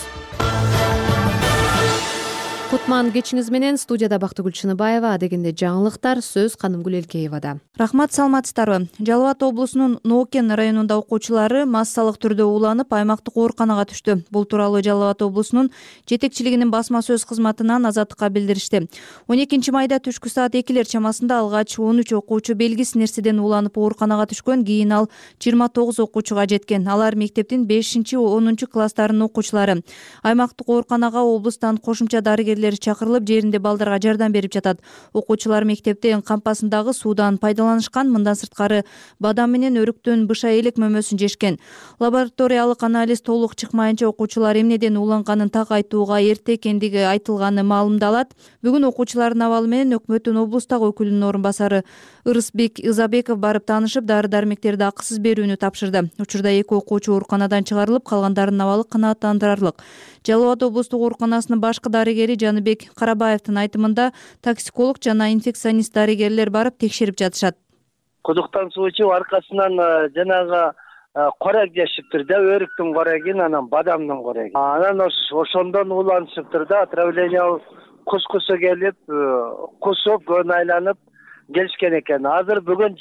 Кутман кечиңиз менен студияда Бактыгүл Чыныбаева, адегенде жаңылыктар сөз Канымгүл Элкеевада. Рахмат, саламатсыздарбы. Жалал Абад облусунун Ноокен районунда окуучулары массалык түрдө уланып аймактык ооруканага түштү. Бул тууралуу Жалал Абад облусунун жетекчилигинин басма сөз кызматынан Азаттыкка билдиришти. 12 майда түшкү саат 2 чамасында алгач 13 окуучу белгисиз нерседен уланып ооруканага түшкөн, кийин ал 29 окуучуга жеткен. Алар мектептин 5-10 класстарынын окуучулары. Аймактык ооруканага облустан кошумча дарыгерлер чакырылып, жеринде балдарга жардам берип жатат. Окуучулар мектептин кампасындагы суудан пайдаланышкан, мындан сырткары бадам менен өрүктөн быша элек мөмөсүн жешкен. Лабораториялык анализ толук чыкмайынча окуучулар эмнеден уланганын так айтууга эрте экендиги айтылганы маалымдалат. Бүгүн окуучулардын абалы менен өкмөттүн облустагы өкүлүнүн орун басары Ырысбек Изабеков барып таанышып, дары-дармектерди акысыз берүүнү тапшырды. Учурда 2 окуучу ооруканадан чыгарылып, калгандарынын абалы канааттандырарлык. Жалал Абад облустук ооруканасынын башкы дарыгери Жаныбек Карабаевдин айтымында токсиколог жана инфекционист дарыгерлер барып текшерип жатышат. Кудуктан суу ичип аркасынан жанагы корек жешиптир да, өрүктүн корегин, анан бадамдын корегин. Анан ошондон уланышыптыр да, отравление кускусу келип, кусуп, көн айланып келишкен экен. Азыр бүгүн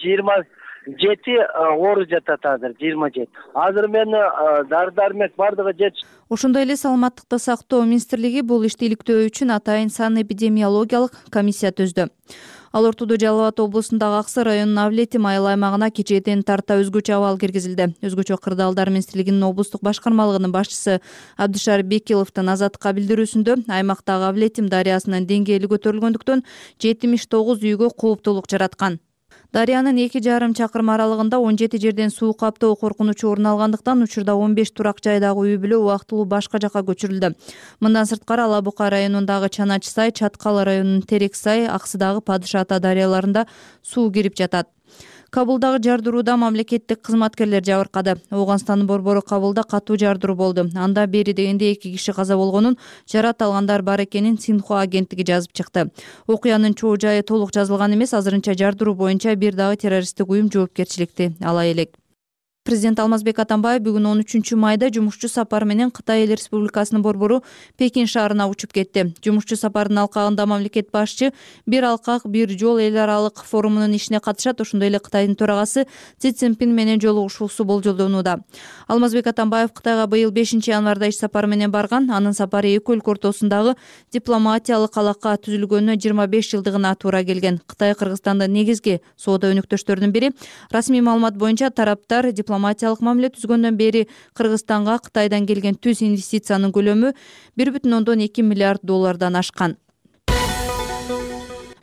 27 оору жатат, азыр 27. Азыр мен дары-дармек бардыгы жетиш. Ошондой эле саламаттыкты сактоо министрлиги бул ишти иликтөө үчүн атайын санэпидемиологиялык комиссия түздү. Ал ортодо Жалал Абад облусундагы Аксы районунун Авлети майыл аймагына кечээден тарта өзгөчө абал киргизилди. Өзгөчө кырдаалдар министрлигинин облустук башкармалыгынын башчысы Абдышар Бекиловдун Азаттыкка билдирүүсүндө аймактагы Авлетим дарыясынын деңгээли көтөрүлгөндүктөн 79 үйгө кооптуулук жараткан. Дарыянын 2,5 чакырым аралыгында 17 жерден суу каптоо коркунучу орун алгандыктан учурда 15 турак жайдагы үй бүлө убактылуу башка жакка көчүрүлдү. Мындан сырткары Ала Бука районундагы Чанач сай, Чаткал районунун Терек сай, Аксыдагы Падыш ата дарыяларында суу кирип жатат. Кабылдагы жардырууда мамлекеттик кызматкерлер жабыркады. Ооганстандын борбору Кабылда катуу жардыруу болду. Анда бери дегенде 2 киши каза болгонун, жарат алгандар бар экенин Синхуа агенттиги жазып чыкты. Окуянын чоо жайы толук жазылган эмес, азырынча жардыруу боюнча бир дагы террористтик уюм жоопкерчиликти ала элек. Президент Алмазбек Атамбаев бүгүн 13 майда жумушчу сапар менен Кытай Эл Республикасынын борбору Пекин шаарына учуп кетти. Жумушчу сапардын алкагында мамлекет башчы бир алкак, бир жол эл аралык форумунун ишине катышат. Ошондой эле Кытайдын төрагасы Си Цзиньпин менен жолугушуусу болжолдонууда. Алмазбек Атамбаев Кытайга быйыл 5 январда иш сапары менен барган. Анын сапары эки өлкө ортосундагы дипломатиялык алака түзүлгөнүнө 25 жылдыгына туура келген. Кытай Кыргызстандын негизги соода өнөктөштөрүнүн бири. Расмий маалымат боюнча тараптар дипломатиялык мамиле түзгөндөн бери Кыргызстанга Кытайдан келген түз инвестициянын көлөмү 1,2 миллиард доллардан ашкан.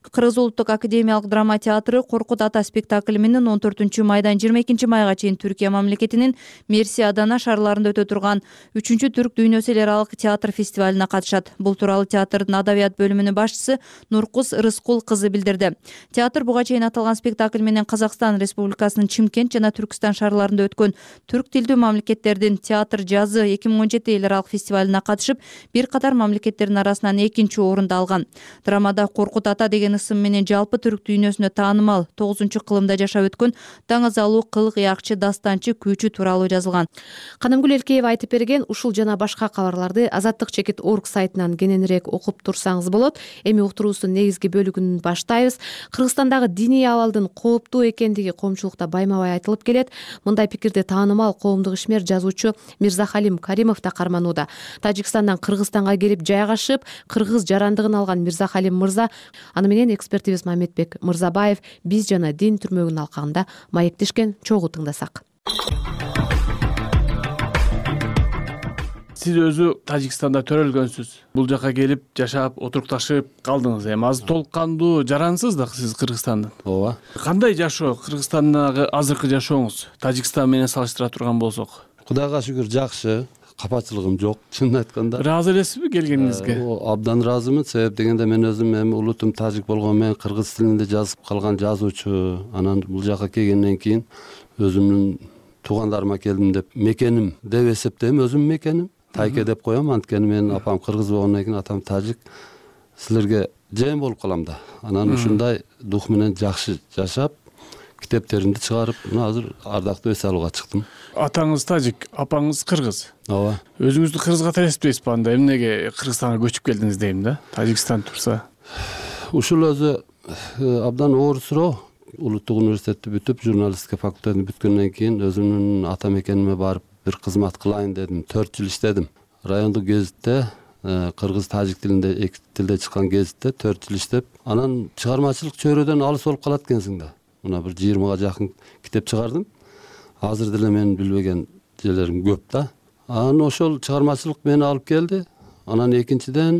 Кыргыз улуттук академиялык драма театры Коркут ата спектакли менен 14 майдан 22 майга чейин Түркия мамлекетинин Мерси Адана шаарларында өтө турган 3-Түрк дүйнөсү эл аралык театр фестивалине катышат. Бул тууралуу театрдын адабият бөлүмүнүн башчысы Нуркуз Рыскул кызы билдирди. Театр буга чейин аталган спектакль менен Казакстан Республикасынын Чимкент жана Түркстан шаарларында өткөн түрк тилдүү мамлекеттердин театр жазы 2017 эл аралык фестивалине катышып, бир катар мамлекеттердин арасынан 2-орунду алган. Драмада Коркут ата деген ысым менен жалпы түрк дүйнөсүнө таанымал 9-кылымда жашап өткөн Таңазалуу кыл ыякчы, дастанчы, күүчү тууралуу жазылган. Канымгүл Элкеева айтып берген ушул жана башка кабарларды azattik.org сайтынан кененирээк окуп турсаңыз болот. Эми уктуруубуздун негизги бөлүгүн баштайбыз. Кыргызстандагы диний абалдын кооптуу экендиги коомчулукта байма-бай айтылып келет. Мындай пикирди таанымал коомдук ишмер жазуучу Мирзахалим Каримов да карманууда. Тажикстандан Кыргызстанга келип жайгашып, кыргыз жарандыгын алган Мирзахалим мырза, аны менен экспертибиз Мамедбек Мырзабаев биз жана дин түрмөгүнүн алкагында маектешкен чогуу тыңдасак. Сиз өзү Тажикстанда төрөлгөнсүз. Бул жака келип жашап, отурукташып калдыңыз. Эми азыр толук кандуу жарансыз да сиз Кыргызстандан. ооба. Кандай жашоо Кыргызстандагы азыркы жашооңуз Тажикстан менен салыштыра турган болсок? Кудайга шүгүр жакшы, капачылыгым жок. Чынын айтканда. Ыраазы элесизби келгениңизге? Абдан ыраазымын. Себеп дегенде мен өзүм эми улутум тажик болгон менен кыргыз тилинде жазып калган жазуучу. Анан бул жака келгенден кийин өзүмдүн туугандарыма келдим деп мекеним деп эсептейм, өзүмдүн мекеним. Тайке деп коем, анткени менин апам кыргыз болгондон кийин атам тажик. Силерге жайым болуп калам да. Анан ушундай дух менен жакшы жашап, китептеримди чыгарып, азыр ардактуу эс алууга чыктым. Атаңыз тажик, апаңыз кыргыз. Ооба. Өзүңүздү кыргызга тиреспейсизби анда? Эмнеге Кыргызстанга көчүп келдиңиз дейм да? Тажикстан турса. Ушул өзү абдан оор суроо. Улуттук университетти бүтүп, журналистика факультетин бүткөндөн кийин өзүмдүн ата мекениме барып бир кызмат кылайын дедим. 4 жыл иштедим. Райондук гезитте, кыргыз тажик тилинде, эки тилде чыккан гезитте 4 жыл иштеп, анан чыгармачылык чөйрөдөн алыс болуп калат экенсиң да. Мына бир 20га жакын китеп чыгардым. Азыр деле менин билбеген жерлерим көп да. Анан ошол чыгармачылык мени алып келди. Анан экинчиден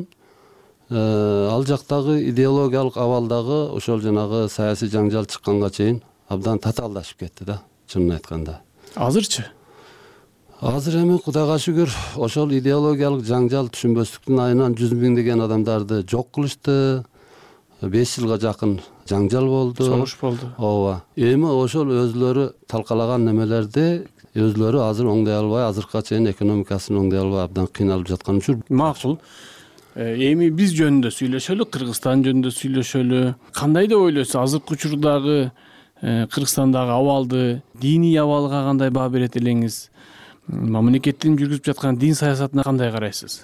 ал жактагы идеологиялык абалдагы ошол жанагы саясий жаңжал чыкканга чейин абдан татаалдашып кетти да, чынын айтканда. Азырчы? Азыр эми Кудайга шүгүр ошол идеологиялык жаңжал түшүнбөстүктүн айынан 100 миңдеген адамдарды жок кылышты. 5 жылга жакын жаңжал болду. Согуш болду. Ооба. Эми ошол өзлөрү талкалаган немелерди өзлөрү азыр оңдой албай, азыркыга чейин экономикасын оңдой албай абдан кыйналып жаткан үчүн. Макул. Эми биз жөнүндө сүйлөшөлү, Кыргызстан жөнүндө сүйлөшөлү. Кандай деп ойлойсуз азыркы учурдагы Кыргызстандагы абалды, диний абалга кандай баа берет элеңиз? Мамлекеттин жүргүзүп жаткан дин саясатына кандай карайсыз?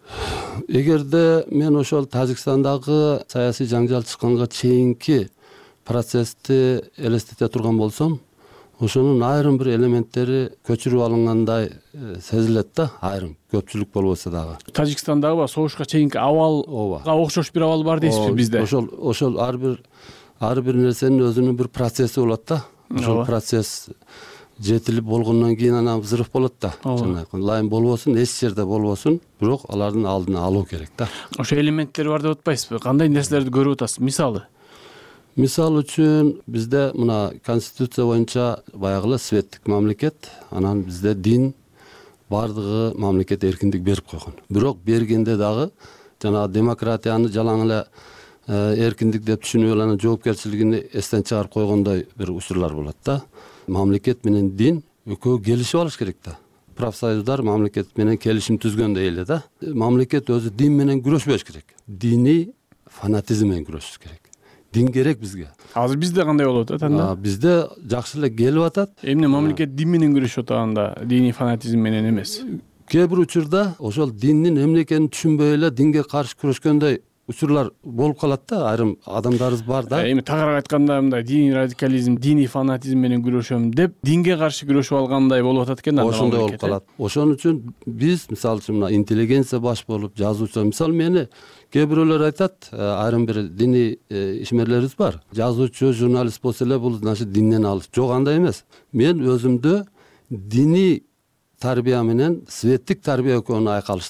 Эгерде мен ошол Тажикстандагы саясий жаңжал чыкканга чейинки процессти элестете турган болсом, ошонун айрым бир элементтери көчүрүп алынгандай сезилет да, айрым, көпчүлүк болбосо дагы. Тажикстандагы согушка чейинки абалга окшош бир абал бар дейсизби бизде? Ошол ар бир нерсенин өзүнүн бир процесси болот да. Ошол процесс жетилип болгондон кийин анан взрыв болот да. Лайым болбосун, эч жерде болбосун, бирок алардын алдын алуу керек да. Ошо элементтер бар деп атпайсызбы? Кандай нерселерди көрүп атасыз? Мисал үчүн бизде мына конституция боюнча баягы светтик мамлекет, анан бизде дин бардыгы мамлекет эркиндик берип койгон. Бирок бергенде дагы жанагы демократияны жалаң эле эркиндик деп түшүнүп анан жоопкерчилигин эстен чыгарып койгондой бир учурлар болот да. Мамлекет менен дин экөө келишип алыш керек да. Профсоюздар мамлекет менен келишим түзгөндөй эле да. Мамлекет өзү дин менен күрөшпөш керек. Диний фанатизм менен күрөшүш керек. Дин керек бизге. Азыр бизде кандай болуп атат анда? Бизде жакшы эле келип атат. Эмне мамлекет дин менен күрөшүп атганда, диний фанатизм менен эмес? Кээ бир учурда ошол диндин эмне экенин түшүнбөй эле динге каршы күрөшкөндөй учурлар болуп калат да, айрым адамдарыбыз бар да. Эми тагыраак айтканда мындай диний радикализм, диний фанатизм менен күрөшөм деп динге каршы күрөшүп алгандай болуп атат экен да. Ошондой болуп калат. Ошон үчүн биз мисалы үчүн мына интеллигенция баш болуп жазуучу, мисалы мени кээ бирөөлөр айтат, айрым бир диний ишмерлерибиз бар. Жазуучу, журналист болсо эле бул значит динден алыс. Жок, андай эмес. Мен өзүмдү диний тарбия менен светтик тарбия экөөнү айкалыштырып,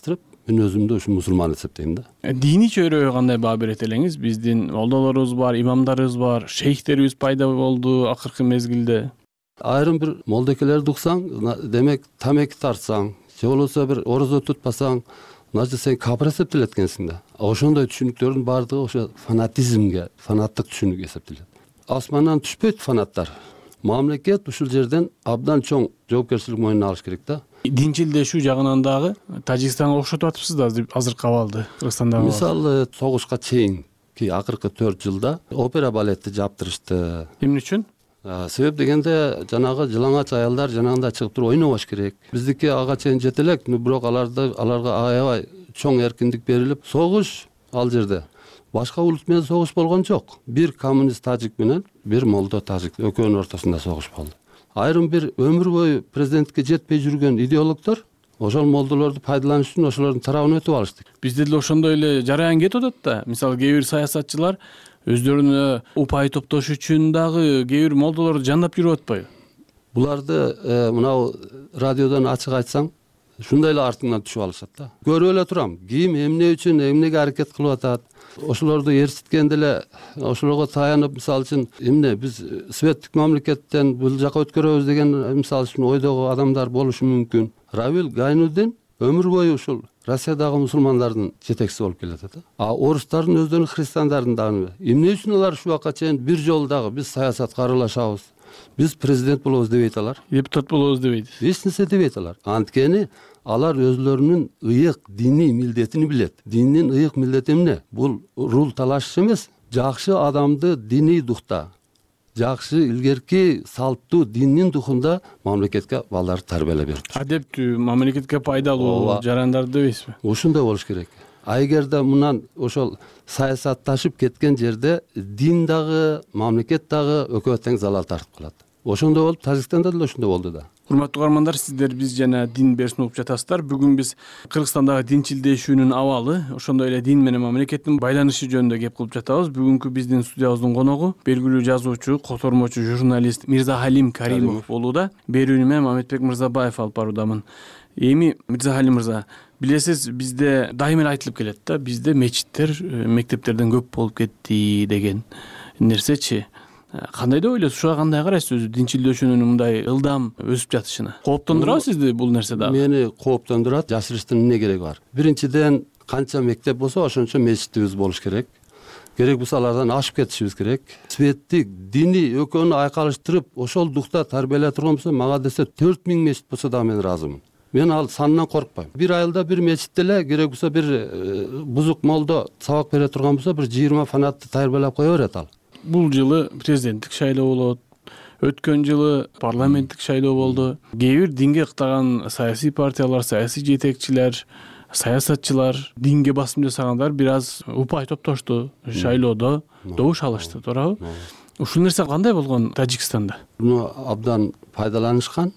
мен өзүмдү ушу мусулман эсептейм да. Диний чөйрөгө кандай баа берет элеңиз? Биздин молдолорубуз бар, имамдарыбыз бар, шейхтерибиз пайда болду акыркы мезгилде. Айрым бир молдокелерди уксаң, демек тамеки тартсаң же болбосо бир орозо тутпасаң, значит сен капыр эсептелет экенсиң да. Ошондой түшүнүктөрдүн баардыгы ошо фанатизмге, фанаттык түшүнүк эсептелет. Асмандан түшпөйт фанаттар. Мамлекет ушул жерден абдан чоң жоопкерчилик мойнуна алыш керек да. Динчилдешүү жагынан дагы Тажикстанга окшотуп атыпсыздар азыркы абалды, Кыргызстандагы. Мисалы, согушка чейинки акыркы 4 жылда опера балетти жаптырышты. Эмне үчүн? Себеп дегенде жанагы жылаңач аялдар жанагында чыгып туруп ойнобош керек. Биздики ага чейин жете элек, бирок аларга аябай чоң эркиндик берилип, согуш ал жерде башка улут менен согуш болгон жок. Бир коммунист тажик менен бир молдо тажик экөөнүн ортосунда согуш болду. Айрым бир өмүр бою президентке жетпей жүргөн идеологдор ошол молдолорду пайдаланыш үчүн ошолордун тарабына өтүп алышты. Бизде деле ошондой эле жараян кетип атат да. Мисалы, кээ бир саясатчылар өздөрүнө упай топтош үчүн дагы кээ бир молдолорду жандап жүрүп атпайбы? Буларды мынау радиодон ачык айтсаң, ушундай эле артыңан түшүп алышат да. Көрүп эле турам, ким эмне үчүн эмнеге аракет кылып атат. Ошолорду ээрчиткенде эле ошолорго таянып, мисалы үчүн эмне биз светтик мамлекеттен бул жака өткөрөбүз деген мисалы үчүн ойдогу адамдар болушу мүмкүн. Равил Гайнуддин өмүр бою ушул Россиядагы мусулмандардын жетекчиси болуп келатат. Орустардын өздөрүнүн христиандардын дагы эмне үчүн алар ушул убакка чейин бир жолу дагы биз саясатка аралашабыз, биз президент болобуз дебейт алар. Депутат болобуз дебейт. Эч нерсе дебейт алар. Анткени алар өзлөрүнүн ыйык диний милдетин билет. Диндин ыйык милдети эмне? Бул рул талаш эмес. Жакшы адамды диний духта, жакшы илгерки салттуу диннин духунда мамлекетке балдарды тарбиялап берип. Адептүү, мамлекетке пайдалуу жарандар дебейсизби? Ушундай болуш керек. Эгерде мындан ошол саясатташып кеткен жерде дин дагы, мамлекет дагы экөө тең залал тартып калат. Ошондой болуп, Тажикстанда деле ошондой болду да. Урматтуу угармандар, сиздер биз жана дин берсин угуп жатасыздар. Бүгүн биз Кыргызстандагы динчилдешүүнүн абалы, ошондой эле дин менен мамлекеттин байланышы жөнүндө кеп кылып жатабыз. Бүгүнкү биздин студиябыздын коногу белгилүү жазуучу, котормочу, журналист Мирзахалим Каримов болууда. Берүүнү мен Мамедбек Мырзабаев алып баруудамын. Эми Мирзахалим мырза, билесиз, бизде дайыма эле айтылып келет да, бизде мечиттер мектептерден көп болуп кетти деген нерсечи. Кандай деп ойлойсуз? Ушуга кандай карайсыз өзү динчилдешүүнүн мындай ылдам өсүп жатышына? Кооптондурабы сизди бул нерсе дагы? Мени кооптондурат. Жашырыштын эмне кереги бар? Биринчиден, канча мектеп болсо ошончо мечитибиз болуш керек. Керек болсо алардан ашып кетишибиз керек. Светтик, диний экөөнү айкалыштырып, ошол духта тарбиялай турган болсо, мага десе 4000 мечит болсо да мен ыраазымын. Мен ал санынан коркпойм. Бир айылда бир мечитте эле керек болсо бир бузук молдо сабак бере турган болсо, бир 20 фанатты тарбиялап кое берет ал. Бул жылы президенттик шайлоо болот. Өткөн жылы парламенттик шайлоо болду. Кээ бир динге ыктаган саясий партиялар, саясий жетекчилер, саясатчылар, динге басым жасагандар бир аз упай топтошту шайлоодо, добуш алышты, туурабы? Ушул нерсе кандай болгон Тажикстанда? Муну абдан пайдаланышкан.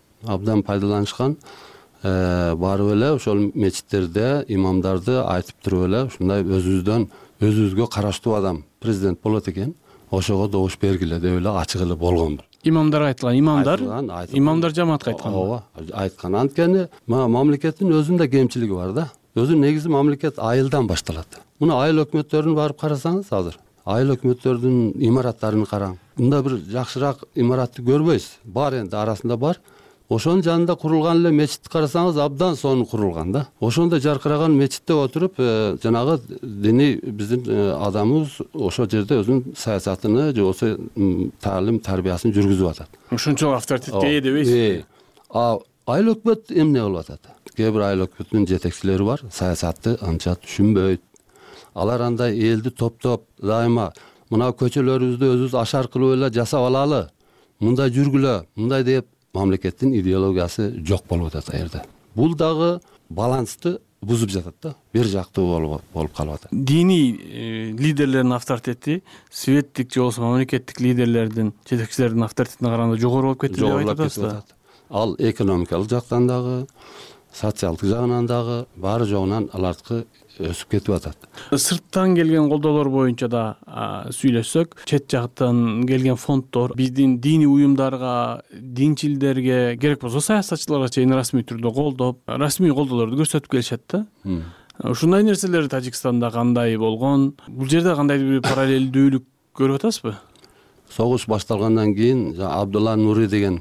Барып эле ошол мечиттерде имамдарды айтып туруп эле ушундай өзүбүзгө караштуу адам президент болот экен, ошого добуш бергиле деп эле ачык эле болгон. Имамдар айтылган, имамдар жамаатка айткан. Ооба, айткан. Анткени мамлекеттин өзүндө кемчилиги бар да. Өзү негизи мамлекет айылдан башталат. Муну айыл өкмөттөрүн барып карасаңыз азыр, айыл өкмөттөрдүн имараттарын караң. Мында бир жакшыраак имаратты көрбөйсүз. Бар энди арасында бар. Ошонун жанында курулган эле мечитти карасаңыз абдан сонун курулган да. Ошондой жаркыраган мечитте отуруп, жанагы диний биздин адамыбыз ошол жерде өзүнүн саясатыны же болбосо таалим тарбиясын жүргүзүп атат. Ошончолук авторитетке ээ дебейсизби? Айыл өкмөт эмне кылып атат? Кээ бир айыл өкмөтүнүн жетекчилери бар, саясатты анча түшүнбөйт. Алар андай элди топтоп, дайыма мына көчөлөрүбүздү өзүбүз ашар кылып эле жасап алалы, мындай жүргүлө, мындай деп мамлекеттин идеологиясы жок болуп атат жерде. Бул дагы балансты бузуп жатат да. Бир жактуу болуп калып атат. Диний лидерлердин авторитети светтик же болбосо мамлекеттик лидерлердин, жетекчилердин авторитетине караганда жогору болуп кетти деп айтып атасыз да. Ал экономикалык жактан дагы, социалдык жагынан дагы баары жогунан алардыкы өсүп кетип атат. Сырттан келген колдоолор боюнча да сүйлөшсөк, чет жактан келген фонддор биздин диний уюмдарга, динчилдерге, керек болсо саясатчыларга чейин расмий түрдө колдоп, расмий колдоолорду көрсөтүп келишет да. Ушундай нерселер Тажикстанда кандай болгон? Бул жерде кандайдыр бир параллелдүүлүк көрүп атасызбы? Согуш башталгандан кийин Абдулла Нури деген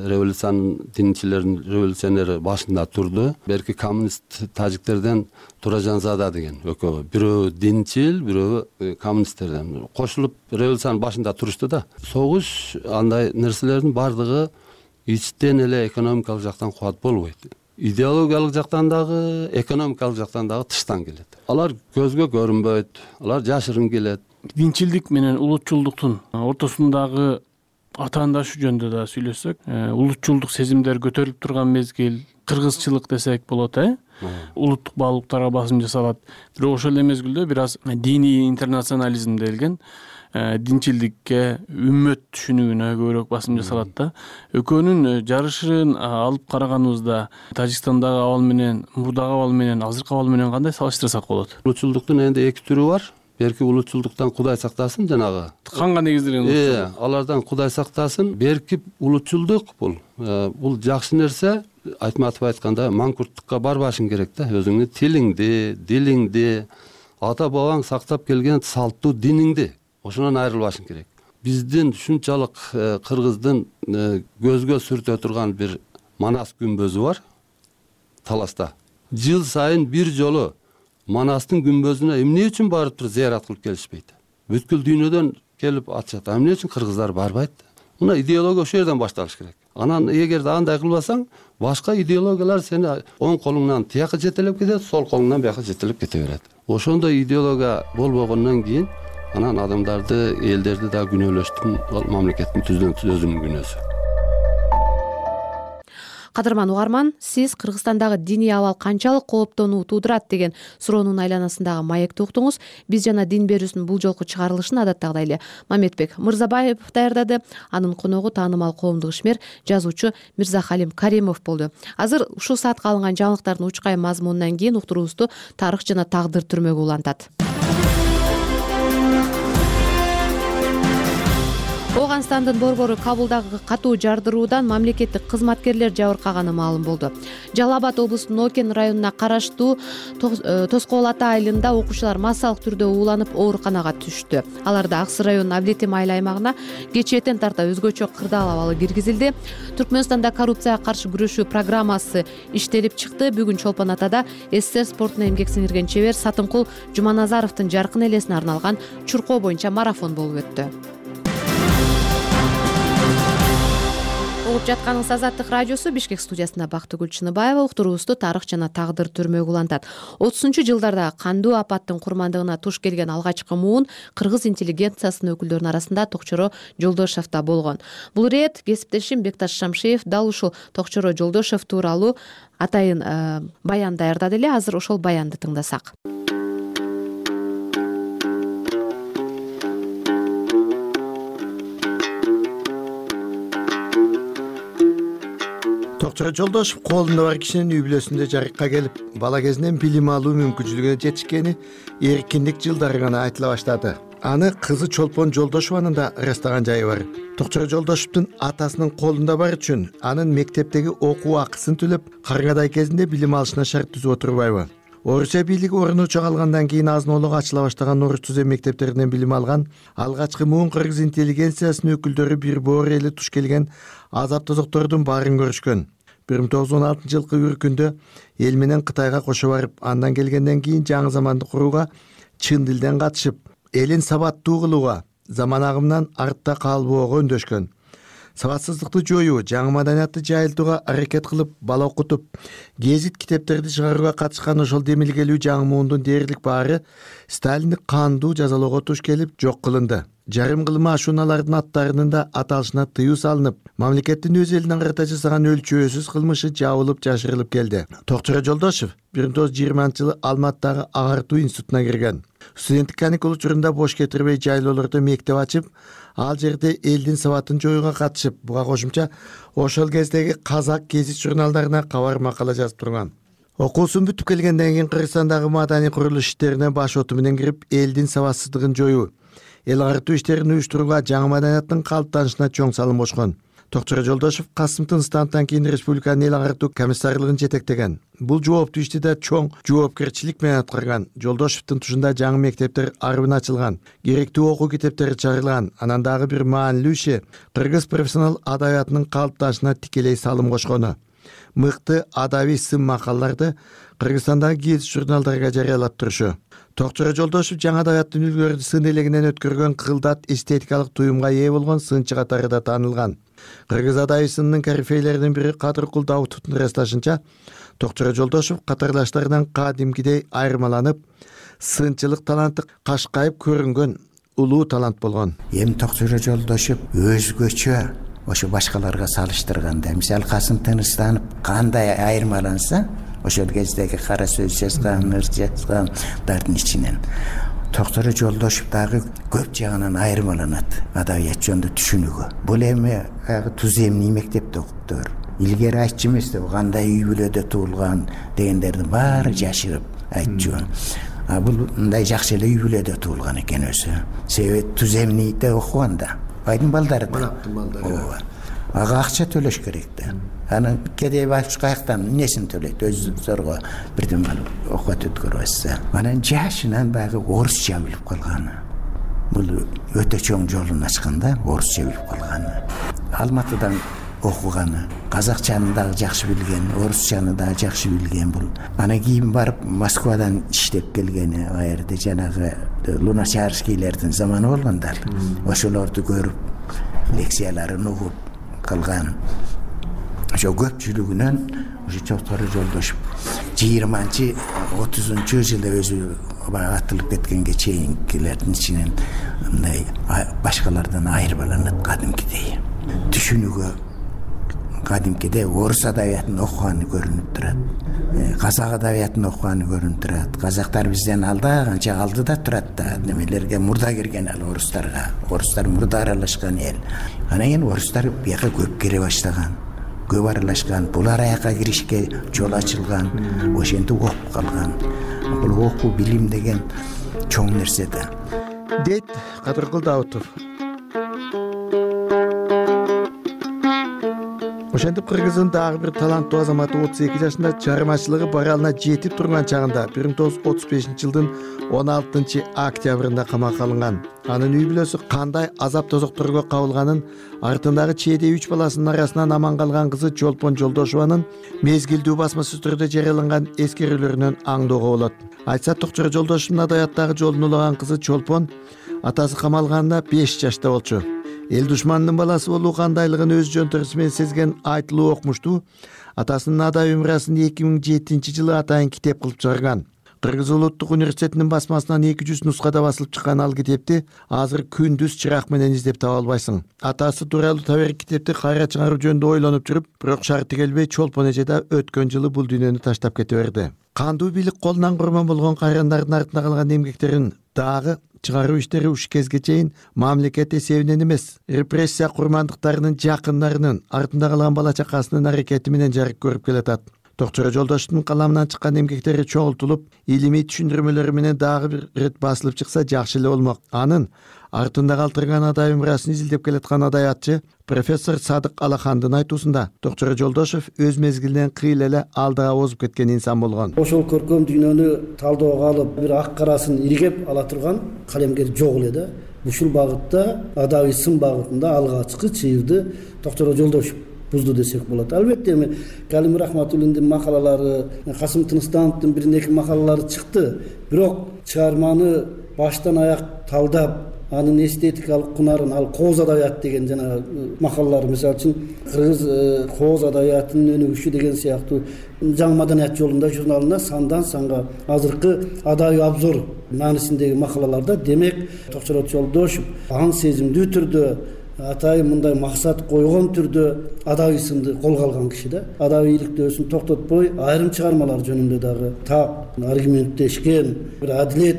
динчилердин революционери башында турду. Берки коммунист тажиктерден Туражанзада деген экөө, бирөө динчил, бирөө коммунисттерден кошулуп революциянын башында турушту да. Согуш андай нерселердин бардыгы ичтен эле экономикалык жактан кубат болбойт. Идеологиялык жактан дагы, экономикалык жактан дагы тыштан келет. Алар көзгө көрүнбөйт, алар жашырын келет. Динчилдик менен улутчулдуктун ортосундагы атаандашы жөнүндө да сүйлөшсөк, улутчулдук сезимдер көтөрүлүп турган мезгил, кыргызчылык десек болот, улуттук баалуулуктарга басым жасалат. Бирок ошол эле мезгилде бир аз диний интернационализм делген динчилдикке, үммөт түшүнүгүнө көбүрөөк басым жасалат да. Экөөнүн жарышын алып караганыбызда Тажикстандагы абал менен, мурдагы абал менен, азыркы абал менен кандай салыштырсак болот? Улутчулдуктун энди эки түрү бар. Берки улутчулдуктан Кудай сактасын, жанагы канга негизделген. Алардан Кудай сактасын. Берки улутчулдук бул жакшы нерсе. Айтматов айтканда, маңкурттукка барбашың керек да. Өзүңдүн тилиңди, дилиңди, ата бабаң сактап келген салттуу диниңди, ошонон айрылбашың керек. Биздин ушунчалык кыргыздын көзгө сүртө турган бир Манас күмбөзү бар Таласта. Жыл сайын бир жолу Манастын күмбөзүнө эмне үчүн барып туруп зыярат кылып келишпейт? Бүткүл дүйнөдөн келип атышат. Эмне үчүн кыргыздар барбайт? Мына идеология ошол жерден башталыш керек. Анан эгерде андай кылбасаң, башка идеологиялар сени оң колуңнан тияка жетелеп кетет, сол колуңнан бияка жетелеп кете берет. Ошондой идеология болбогондон кийин анан адамдарды, элдерди да күнөөлөштүн, мамлекеттин өзүнүн күнөөсү. Кадырман угарман, сиз Кыргызстандагы диний абал канчалык кооптонуу туудурат деген суроонун айланасындагы маекти уктуңуз. Биз жана дин берүүсүнүн бул жолку чыгарылышын адаттагыдай эле Мамедбек Мырзабаев даярдады. Анын коногу таанымал коомдук ишмер, жазуучу Мирзахалим Каримов болду. Азыр ушул саатка алынган жаңылыктардын учкай мазмунунан кийин уктуруубузду тарых жана тагдыр түрмөгү улантат. Оганстандын борбору Кабулдагы катуу жардыруудан мамлекеттик кызматкерлер жабыркаганы маалым болду. Жалал-Абад облусунун Окен районуна караштуу Тоскоол ата айылында окуучулар массалык түрдө ууланып ооруканага түштү. Аларда Аксы районунун Аблетим айыл аймагына кечээден тарта өзгөчө кырдаал абалы киргизилди. Түркмөнстанда коррупцияга каршы күрөшүү программасы иштелип чыкты. Бүгүн Чолпон Атада СССР спортуна эмгек сиңирген чебер Сатынкул Жуманазаровдун жаркын элесине арналган чуркоо боюнча марафон болуп өттү. Угуп жатканыңыз Азаттык радиосу. Бишкек студиясында Бактыгүл Чыныбаева. Уктуруубузду тарых жана тагдыр түрмөгү улантат. 30-жылдарда кандуу апаттын курмандыгына туш келген алгачкы муун кыргыз интеллигенциясынын өкүлдөрүнүн арасында Токчоро Жолдошев да болгон. Бул ирет кесиптешим Бекташ Шамшиев дал ушул Токчоро Жолдошев тууралуу атайын баян даярдады эле. Азыр ошол баянды тыңдасак. Токчоро Жолдошев колунда бар кишинин үй бүлөсүндө жарыкка келип, бала кезинен билим алуу мүмкүнчүлүгүнө жетишкени эркиндик жылдары гана айтыла баштады. Аны кызы Чолпон Жолдошеванын да ырастаган жайы бар. Токчоро Жолдошевдун атасынын колунда бар үчүн анын мектептеги окуу акысын төлөп, каргадай кезинде билим алышына шарт түзүп отурбайбы? Орусия бийлиги орун чоңалгандан кийин азын-олук ачыла баштаган орус түзө мектептеринен билим алган алгачкы муун кыргыз интеллигенциясынын өкүлдөрү бир боор эли туш келген азап тозоктордун баарын көрүшкөн. 1916 жылкы үркүндө эл менен Кытайга кошо барып, андан келгенден кийин жаңы заманды курууга чын дилден катышып, элин сабаттуу кылууга, заман агымынан артта калбоого өндөшкөн. Сабатсыздыкты жоюу, жаңы маданиятты жайылтууга аракет кылып, бала окутуп, гезит китептерди чыгарууга катышкан ошол демилгелүү жаңы муундун дээрлик баары Сталиндик кандуу жазалоого туш келип жок кылынды. Жарым кылма ашуналардын аттарынын да аталышына тыюу салынып, мамлекеттин өз элине карата жасаган өлчөөсүз кылмышы жабылып жашырылып келди. Токчоро Жолдошев 1920-жылы Алматыдагы агартуу институтуна кирген. Студенттик каникул учурунда бош кетирбей жайлоолордо мектеп ачып, ал жерде элдин сабатын жоюуга катышып, буга кошумча ошол кездеги казак гезит журналдарына кабар макала жазып турган. Окуусун бүтүп келгенден кийин Кыргызстандагы маданий курулуш иштерине баш оту менен кирип, элдин сабатсыздыгын жоюу, эл агартуу иштерин уюштурууга, жаңы маданияттын калыптанышына чоң салым кошкон. Токтор Жолдошев Касым Тыныстановдон кийин республиканын эл агартуу комиссарлыгын жетектеген. Бул жооптуу ишти да чоң жоопкерчилик менен аткарган. Жолдошевдун тушунда жаңы мектептер арбын ачылган, керектүү окуу китептери чыгарылган. Анан дагы бир маанилүү иши кыргыз профессионал адабиятынын калыптанышына тикелей салым кошкону. Мыкты адабий сын макалаларды Кыргызстандагы гезит журналдарга жарыялап турушу. Токтор Жолдошев жаңы адабияттын үлгүлөрүн сын элегинен өткөргөн кылдат эстетикалык туюмга ээ болгон сынчы катары да таанылган. Кыргыз адабий сынынын корифейлеринин бири Кадыркул Даутовдун ырасташынча, Токтор Жолдошев катарлаштарынан кадимкидей айырмаланып, сынчылык таланты кашкайып көрүнгөн улуу талант болгон. Эми Токтор Жолдошев өзгөчө ошо башкаларга салыштырганда, мисалы Касым Тыныстанов кандай айырмаланса, ошол кездеги кара сөз жазган, ыр жазгандардын ичинен Токтор Жолдошев дагы көп жагынан айырмаланат адабият жөнүндө түшүнүгү. Бул эми туз эмний мектепте окуптур. Илгери айтчу эмес да, кандай үй бүлөдө туулган дегендердин баары жашырып айтчу. Бул мындай жакшы эле үй бүлөдө туулган экен өзү. Себеби туз эмнийде окуган да. Байдын балдары да. Ооба. Ага акча төлөш керек да. Анан кедей балчы каяктан эмнесин төлөйт? Өзү зорго бирден окуп өткөрүп. Анан жашынан багы орусча билип калган. Бул өтө чоң жолун ачкан да, орусча билип калган. Алматыдан окуганы, казакчаны дагы жакшы билген, орусчаны дагы жакшы билген бул. Анан кийин барып Москвадан иштеп келгени, ал жерде жанагы Луначарскийлердин заманы болгондар. Ошолорду көрүп, лекцияларын угуп калган. Ошо көпчүлүгүнөн ошо Токтор Жолдошев 20-30 жылда өзү атылып кеткенге чейинкилердин ичинен мындай башкалардан айырмаланат кадимкидей. Түшүнүгү кадимкиде орус адабиятын окуганы көрүнүп турат. Казак адабиятын окуганы көрүнүп турат. Казактар бизден алда, канча алдыда турат да. Немелерге мурда кирген ал орустарга. Орустар мурда аралашкан эл. Анан кийин орустар бияка көп кире баштаган. Көп аралашкан, булар аяка киришке жол ачылган, ошентип окуп калган. Бул окуу билим деген чоң нерсе да. Дейт Кадыркул Даутов. Ошентип Кыргыздын дагы бир таланттуу азаматы 32 жашында чыгармачылыгы баралына жетип турган чагында 1935-жылдын 16 октябрында камакка алынган. Анын үй бүлөсү кандай азап тозокторго кабылганын, артындагы чейде 3 баласынын арасынан аман калган кызы Чолпон Жолдошеванын мезгилдүү басмасыз түрдө жарыяланган эскерүүлөрүнөн аңдоого болот. Айтса, Токтор Жолдошевдун адабияттагы жолун улаган кызы Чолпон атасы камалганда 5 жашта болчу. Эл душманынын баласы болуу кандайлыгын өз жөнтөрүсү менен сезген айтылуу окумуштуу атасынын адабий мурасын 2007-жылы атайын китеп кылып чыгарган. Кыргыз улуттук университетинин басмасынан 200 нускада басылып чыккан ал китепти азыр күндүз чырак менен издеп таба албайсың. Атасы тууралуу таберик китепти кайра чыгаруу жөнүндө ойлонуп жүрүп, бирок шарты келбей Чолпон эже да өткөн жылы бул дүйнөнү таштап кете берди. Кандуу бийлик колунан курман болгон кайрандардын артында калган эмгектерин дагы чыгаруу иштери ушу кезге чейин мамлекет эсебинен эмес, репрессия курмандыктарынын жакындарынын артында калган бала чакасынын аракети менен жарык көрүп келатат. Токтор Жолдошевдун каламынан чыккан эмгектери чоңултулуп, илимий түшүндүрмөлөрү менен дагы бир ирет басылып чыкса жакшы эле болмок. Анын артында калтырган адабий мурасын изилдеп келаткан адабиятчы профессор Садык Алахандын айтуусунда Токтор Жолдошев өз мезгилинен кыйла эле алдыга озуп кеткен инсан болгон. Ошол көркөм дүйнөнү талдоого алып, бир ак карасын иргеп ала турган калемгер жок эле да. Ушул багытта адабий сын багытында алгачкы чыйырды Токтор Жолдошев бузду десек болот. Албетте эми Калим Рахматуллиндин макалалары, Касым Тыныстановдун бир-эки макалалары чыкты. Бирок чыгарманы баштан аяк талдап, анын эстетикалык кунарын, ал кооз адабият деген жана макалалары, мисалы үчүн кыргыз кооз адабиятынын өнүгүшү деген сыяктуу жаңы маданият жолунда журналына сандан санга азыркы адабий обзор маанисиндеги макалаларда демек Токтор Жолдошев аң сезимдүү түрдө атайын мындай максат койгон түрдө адабий сынды колго алган киши да. Адабий иликтөөсүн токтотпой, айрым чыгармалар жөнүндө дагы так аргументтешкен, бир адилет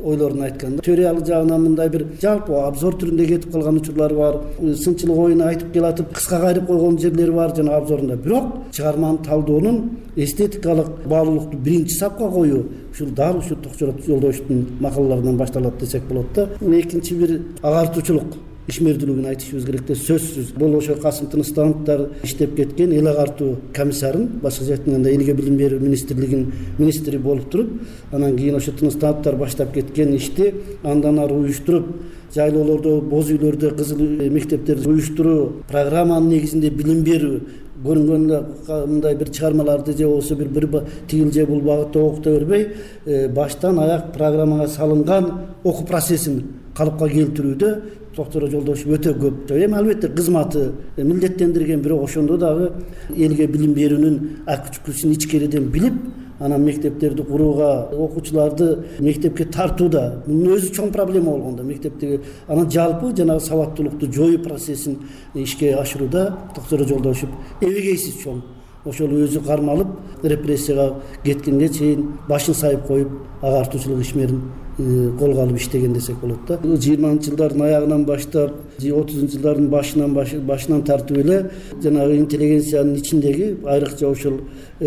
ойлорун айтканда теориялык жагынан мындай бир жалпы обзор түрүндө кетип калган учурлар бар, сынчылык оюну айтып келатып кыска кайрып койгон жерлери бар жана обзорунда. Бирок чыгарманы талдоонун эстетикалык баалуулукту биринчи сапка коюу ушул дал ушу Токчор Жолдошевдун макалаларынан башталат десек болот да. Экинчи бир агартуучулук ишмердүүлүгүн айтышыбыз керек да, сөзсүз. Бул ошо Касым Тыныстановтар иштеп кеткен эл агартуу комиссарын, башкача айтканда элге билим берүү министрлигинин министри болуп туруп, анан кийин ошо Тыныстановтар баштап кеткен ишти андан ары уюштуруп, жайлоолордо, боз үйлөрдө кызыл мектептерди уюштуруу, программанын негизинде билим берүү, көрүнгөндө мындай бир чыгармаларды же болбосо бир тигил же бул багытта окута бербей, баштан аяк программага салынган окуу процессин калыпка келтирүүдө Токчор Жолдошев өтө көп. Эми албетте кызматы милдеттендирген, бирок ошондо дагы элге билим берүүнүн акчыкүчүн ичкериден билип, анан мектептерди курууга, окуучуларды мектепке тартууда мунун өзү чоң проблема болгондо мектептеги анан жалпы жанагы сабаттуулукту жоюу процессин ишке ашырууда Токчор Жолдошев эбегейсиз чоң. Ошол өзү кармалып, репрессияга кеткенге чейин башын сайып коюп, агартуучулук ишмерин колго алып иштеген десек болот да. 20-жылдардын аягынан баштап, 30-жылдардын башынан тартып эле жанагы интеллигенциянын ичиндеги айрыкча ошол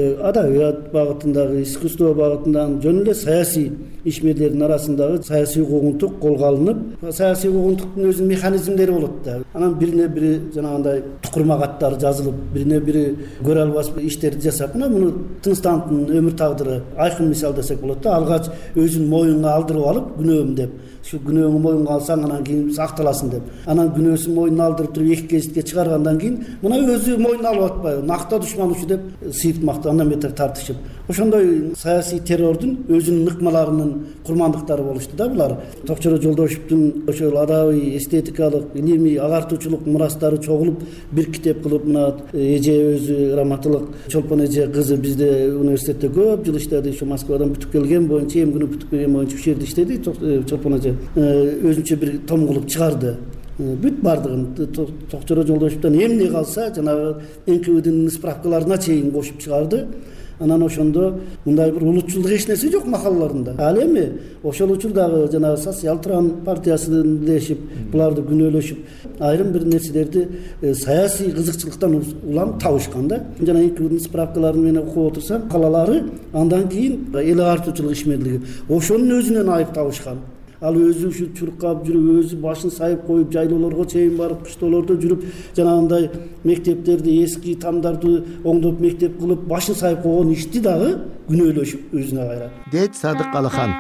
адабият багытындагы, искусство багытындагы жөн эле саясий ишмерлердин арасындагы саясий куугунтук колго алынып, саясий куугунтуктун өзүнүн механизмдери болот да. Анан бирине бири жанагындай тукурмак аттар жазылып, бирине бири көрө албас иштерди жасап, муну Тыныстановдун өмүр тагдыры айкын мисал десек болот да. Алгач өзүн моюнга алдырып алып, күнөөм деп, ушу күнөөңү моюнга алсаң анан кийин акталасың деп, анан күнөөсүн моюнуна алдырып туруп эки гезитке чыгаргандан кийин мына өзү моюнуна алып атпайбы, накта душман ушу деп сыйытмакты андан бетер тартышып. Ошондой саясий террордун өзүнүн ыкмаларынын курмандыктары болушту да булар. Токчор Жолдошевдун ошол адабий, эстетикалык, илимий, агартуучулук мурастары чогулуп бир китеп кылып, мына эже өзү раматылык Чолпон эже кызы bizde университетте көп жыл иштеди, ушу Москвадан бүтүп келген боюнча, эми күнү бүтүп келген боюнча ушул жерде иштеди. Чолпон эже өзүнчө бир том кылып чыгарды. Бүт бардыгын Токчор Жолдошевдон эмне калса жанагы НКВДнын справкаларына чейин кошуп чыгарды. Анан ошондо мындай бир улутчулдук эч нерсе жок макалаларында. Ал эми ошол учурдагы жанагы социал-тран партиясын дешип, буларды күнөөлөшүп, айрым бир нерселерди саясий кызыкчылыктан улам табышкан да. Жана НКВДнын справкаларын менен окуп отурсам, макалалары андан кийин эл агартуучулук ишмерлиги ошонун өзүнөн айып табышкан. Ал өзү ушу чуркап жүрүп, өзү башын сайып коюп, жайлоолорго чейин барып, кыштоолордо жүрүп, жанагындай мектептерди, эски тамдарды оңдоп мектеп кылып, башын сайып койгон ишти дагы күнөөлөшүп өзүнө кайра. Дейт Садык Алахан.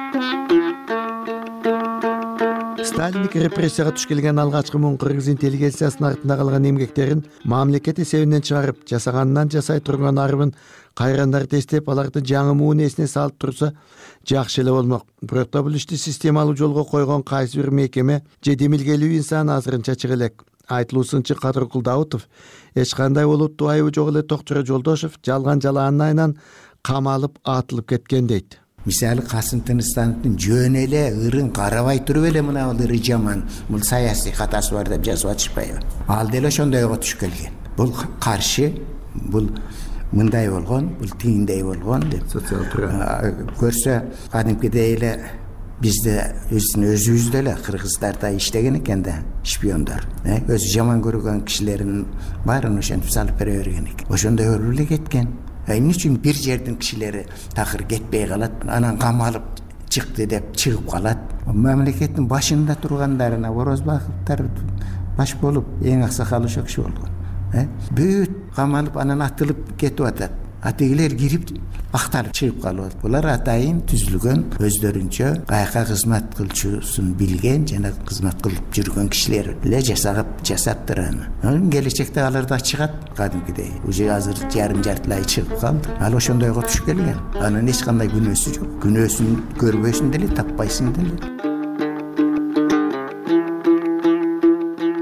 Сталиндик репрессияга туш келген алгачкы муун кыргыз интеллигенциясынын артында калган эмгектерин мамлекет эсебинен чыгарып, жасаганынан жасай турган арбын кайрандар тестеп, аларды жаңы муунесине салып турса жакшы эле болмок. Бирок да бул ишти системалуу жолго койгон кайсы бир мекеме же демилгелүү инсан азырынча чыга элек. Айтылуусунчу Кадыркул Даутов эч кандай олуттуу айыбы жок эле Токчор Жолдошев жалган жалаанын айынан камалып атылып кеткен дейт. Мисалы Касым Тыныстановдун жөн эле ырын карабай туруп эле мына бул ыры жаман, бул саясий катасы бар деп жазып атышпайбы? Ал деле ошондойго туш келген. Бул каршы, бул мындай болгон, бул тигиндей болгон деп социал көрсө кадимкидей эле бизде өзүбүздө эле кыргыздарда иштеген экен да шпиондор. Өзү жаман көргөн кишилердин баарын ошентип салып бере берген экен. Ошондой өлүп эле кеткен. Эмне үчүн бир жердин кишилери такыр кетпей калат, анан камалып чыкты деп чыгып калат. Мамлекеттин башында тургандарына орозбаковдор баш болуп, эң аксакалы ошо киши болгон. Бүт камалып анан атылып кетип атат. Атегилер кирип актарып чыгып калып. Булар атайын түзүлгөн өздөрүнчө кайка кызмат кылчусун билген жана кызмат кылып жүргөн кишилер эле жасаптыр аны. Келечекте алар да чыгат кадимкидей. Уже азыр жарым-жартылай чыгып калды. Ал ошондойго түшүп келген. Анын эч кандай күнөөсү жок. Күнөөсүн көрбөсүн деле, таппайсың деле.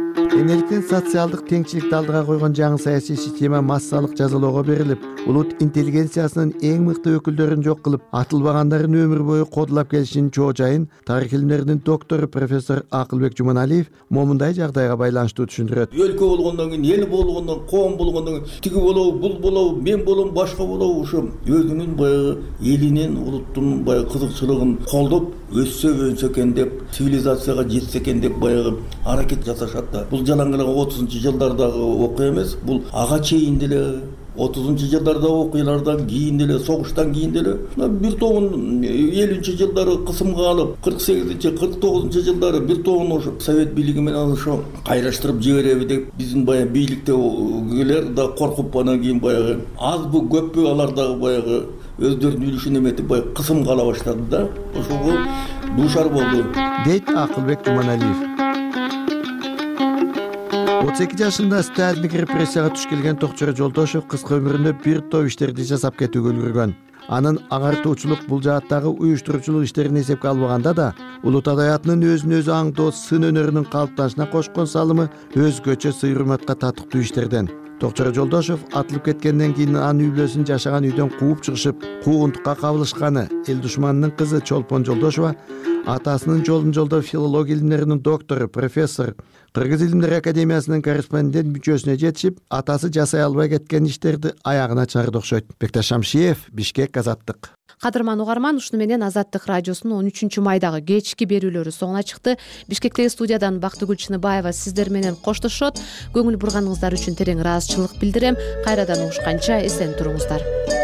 энеликтен социалдык теңчиликти алдыга койгон жаңы саясий система массалык жазалоого берилип, улут интеллигенциясынын эң мыкты өкүлдөрүн жок кылып, атылбагандарын өмүр бою кодулап келишинин чоо жайын тарых илимдеринин доктору профессор Акылбек Жуманалиев момундай жагдайга байланыштуу түшүндүрөт. Өлкө болгондон кийин, эл болгондон, коом болгондон кийин тиги болобу, бул болобу, мен болом, башка болобу, ошо өзүнүн баягы элинин, улуттун баягы кызыкчылыгын колдоп өссө экен деп, цивилизацияга жетсе экен деп баягы аракет жасашат да. Бул жалаңгырага 30-жылдардагы окуя эмес, бул ага чейин деле 30-жылдарда окуялардан кийин деле, согуштан кийин деле бир тобун 50-жылдары кысымга алып, 48-49-жылдары бир тобун ошо совет бийлиги менен ошо кайраштырып жибереби деп биздин баягы бийликтегилер да коркуп, анан кийин баягы азбы көппү алар дагы баягы өздөрүнүн үлүшүн эметип баягы кысымга ала баштады да. Ошого дуушар болду, дейт Акылбек Жуманалиев. 32 жашында сталиндик репрессияга туш келген Токчор Жолдошов кыска өмүрүндө бир топ иштерди жасап кетүүгө үлгүргөн. Анын аңартуучулук бул жааттагы уюштуруучулук иштерин эсепке албаганда да, улут адабиятынын өзүн өзү аңдоо сын өнөрүнүн калыптанышына кошкон салымы өзгөчө сый-урматка татыктуу иштерден. Токчор Жолдошов атылып кеткенден кийин анын үй бүлөсүн жашаган үйдөн кууп чыгышып, куугунтукка кабылышканы эл душманынын кызы Чолпон Жолдошова атасынын жолун жолдоп филология илимдеринин доктору, профессор, Кыргыз илимдер академиясынын корреспондент мүчөсүнө жетишип, атасы жасай албай кеткен иштерди аягына чыгарды окшойт. Бекташ Шамшиев, Бишкек, Азаттык. Кадырман угарман, ушуну менен Азаттык радиосунун 13-майдагы кечки берүүлөрү соңуна чыкты. Бишкектеги студиядан Бактыгүл Чыныбаева сиздер менен коштошот. Көңүл бурганыңыздар үчүн терең ыраазычылык билдирем. Кайрадан угушканча эсен туруңуздар.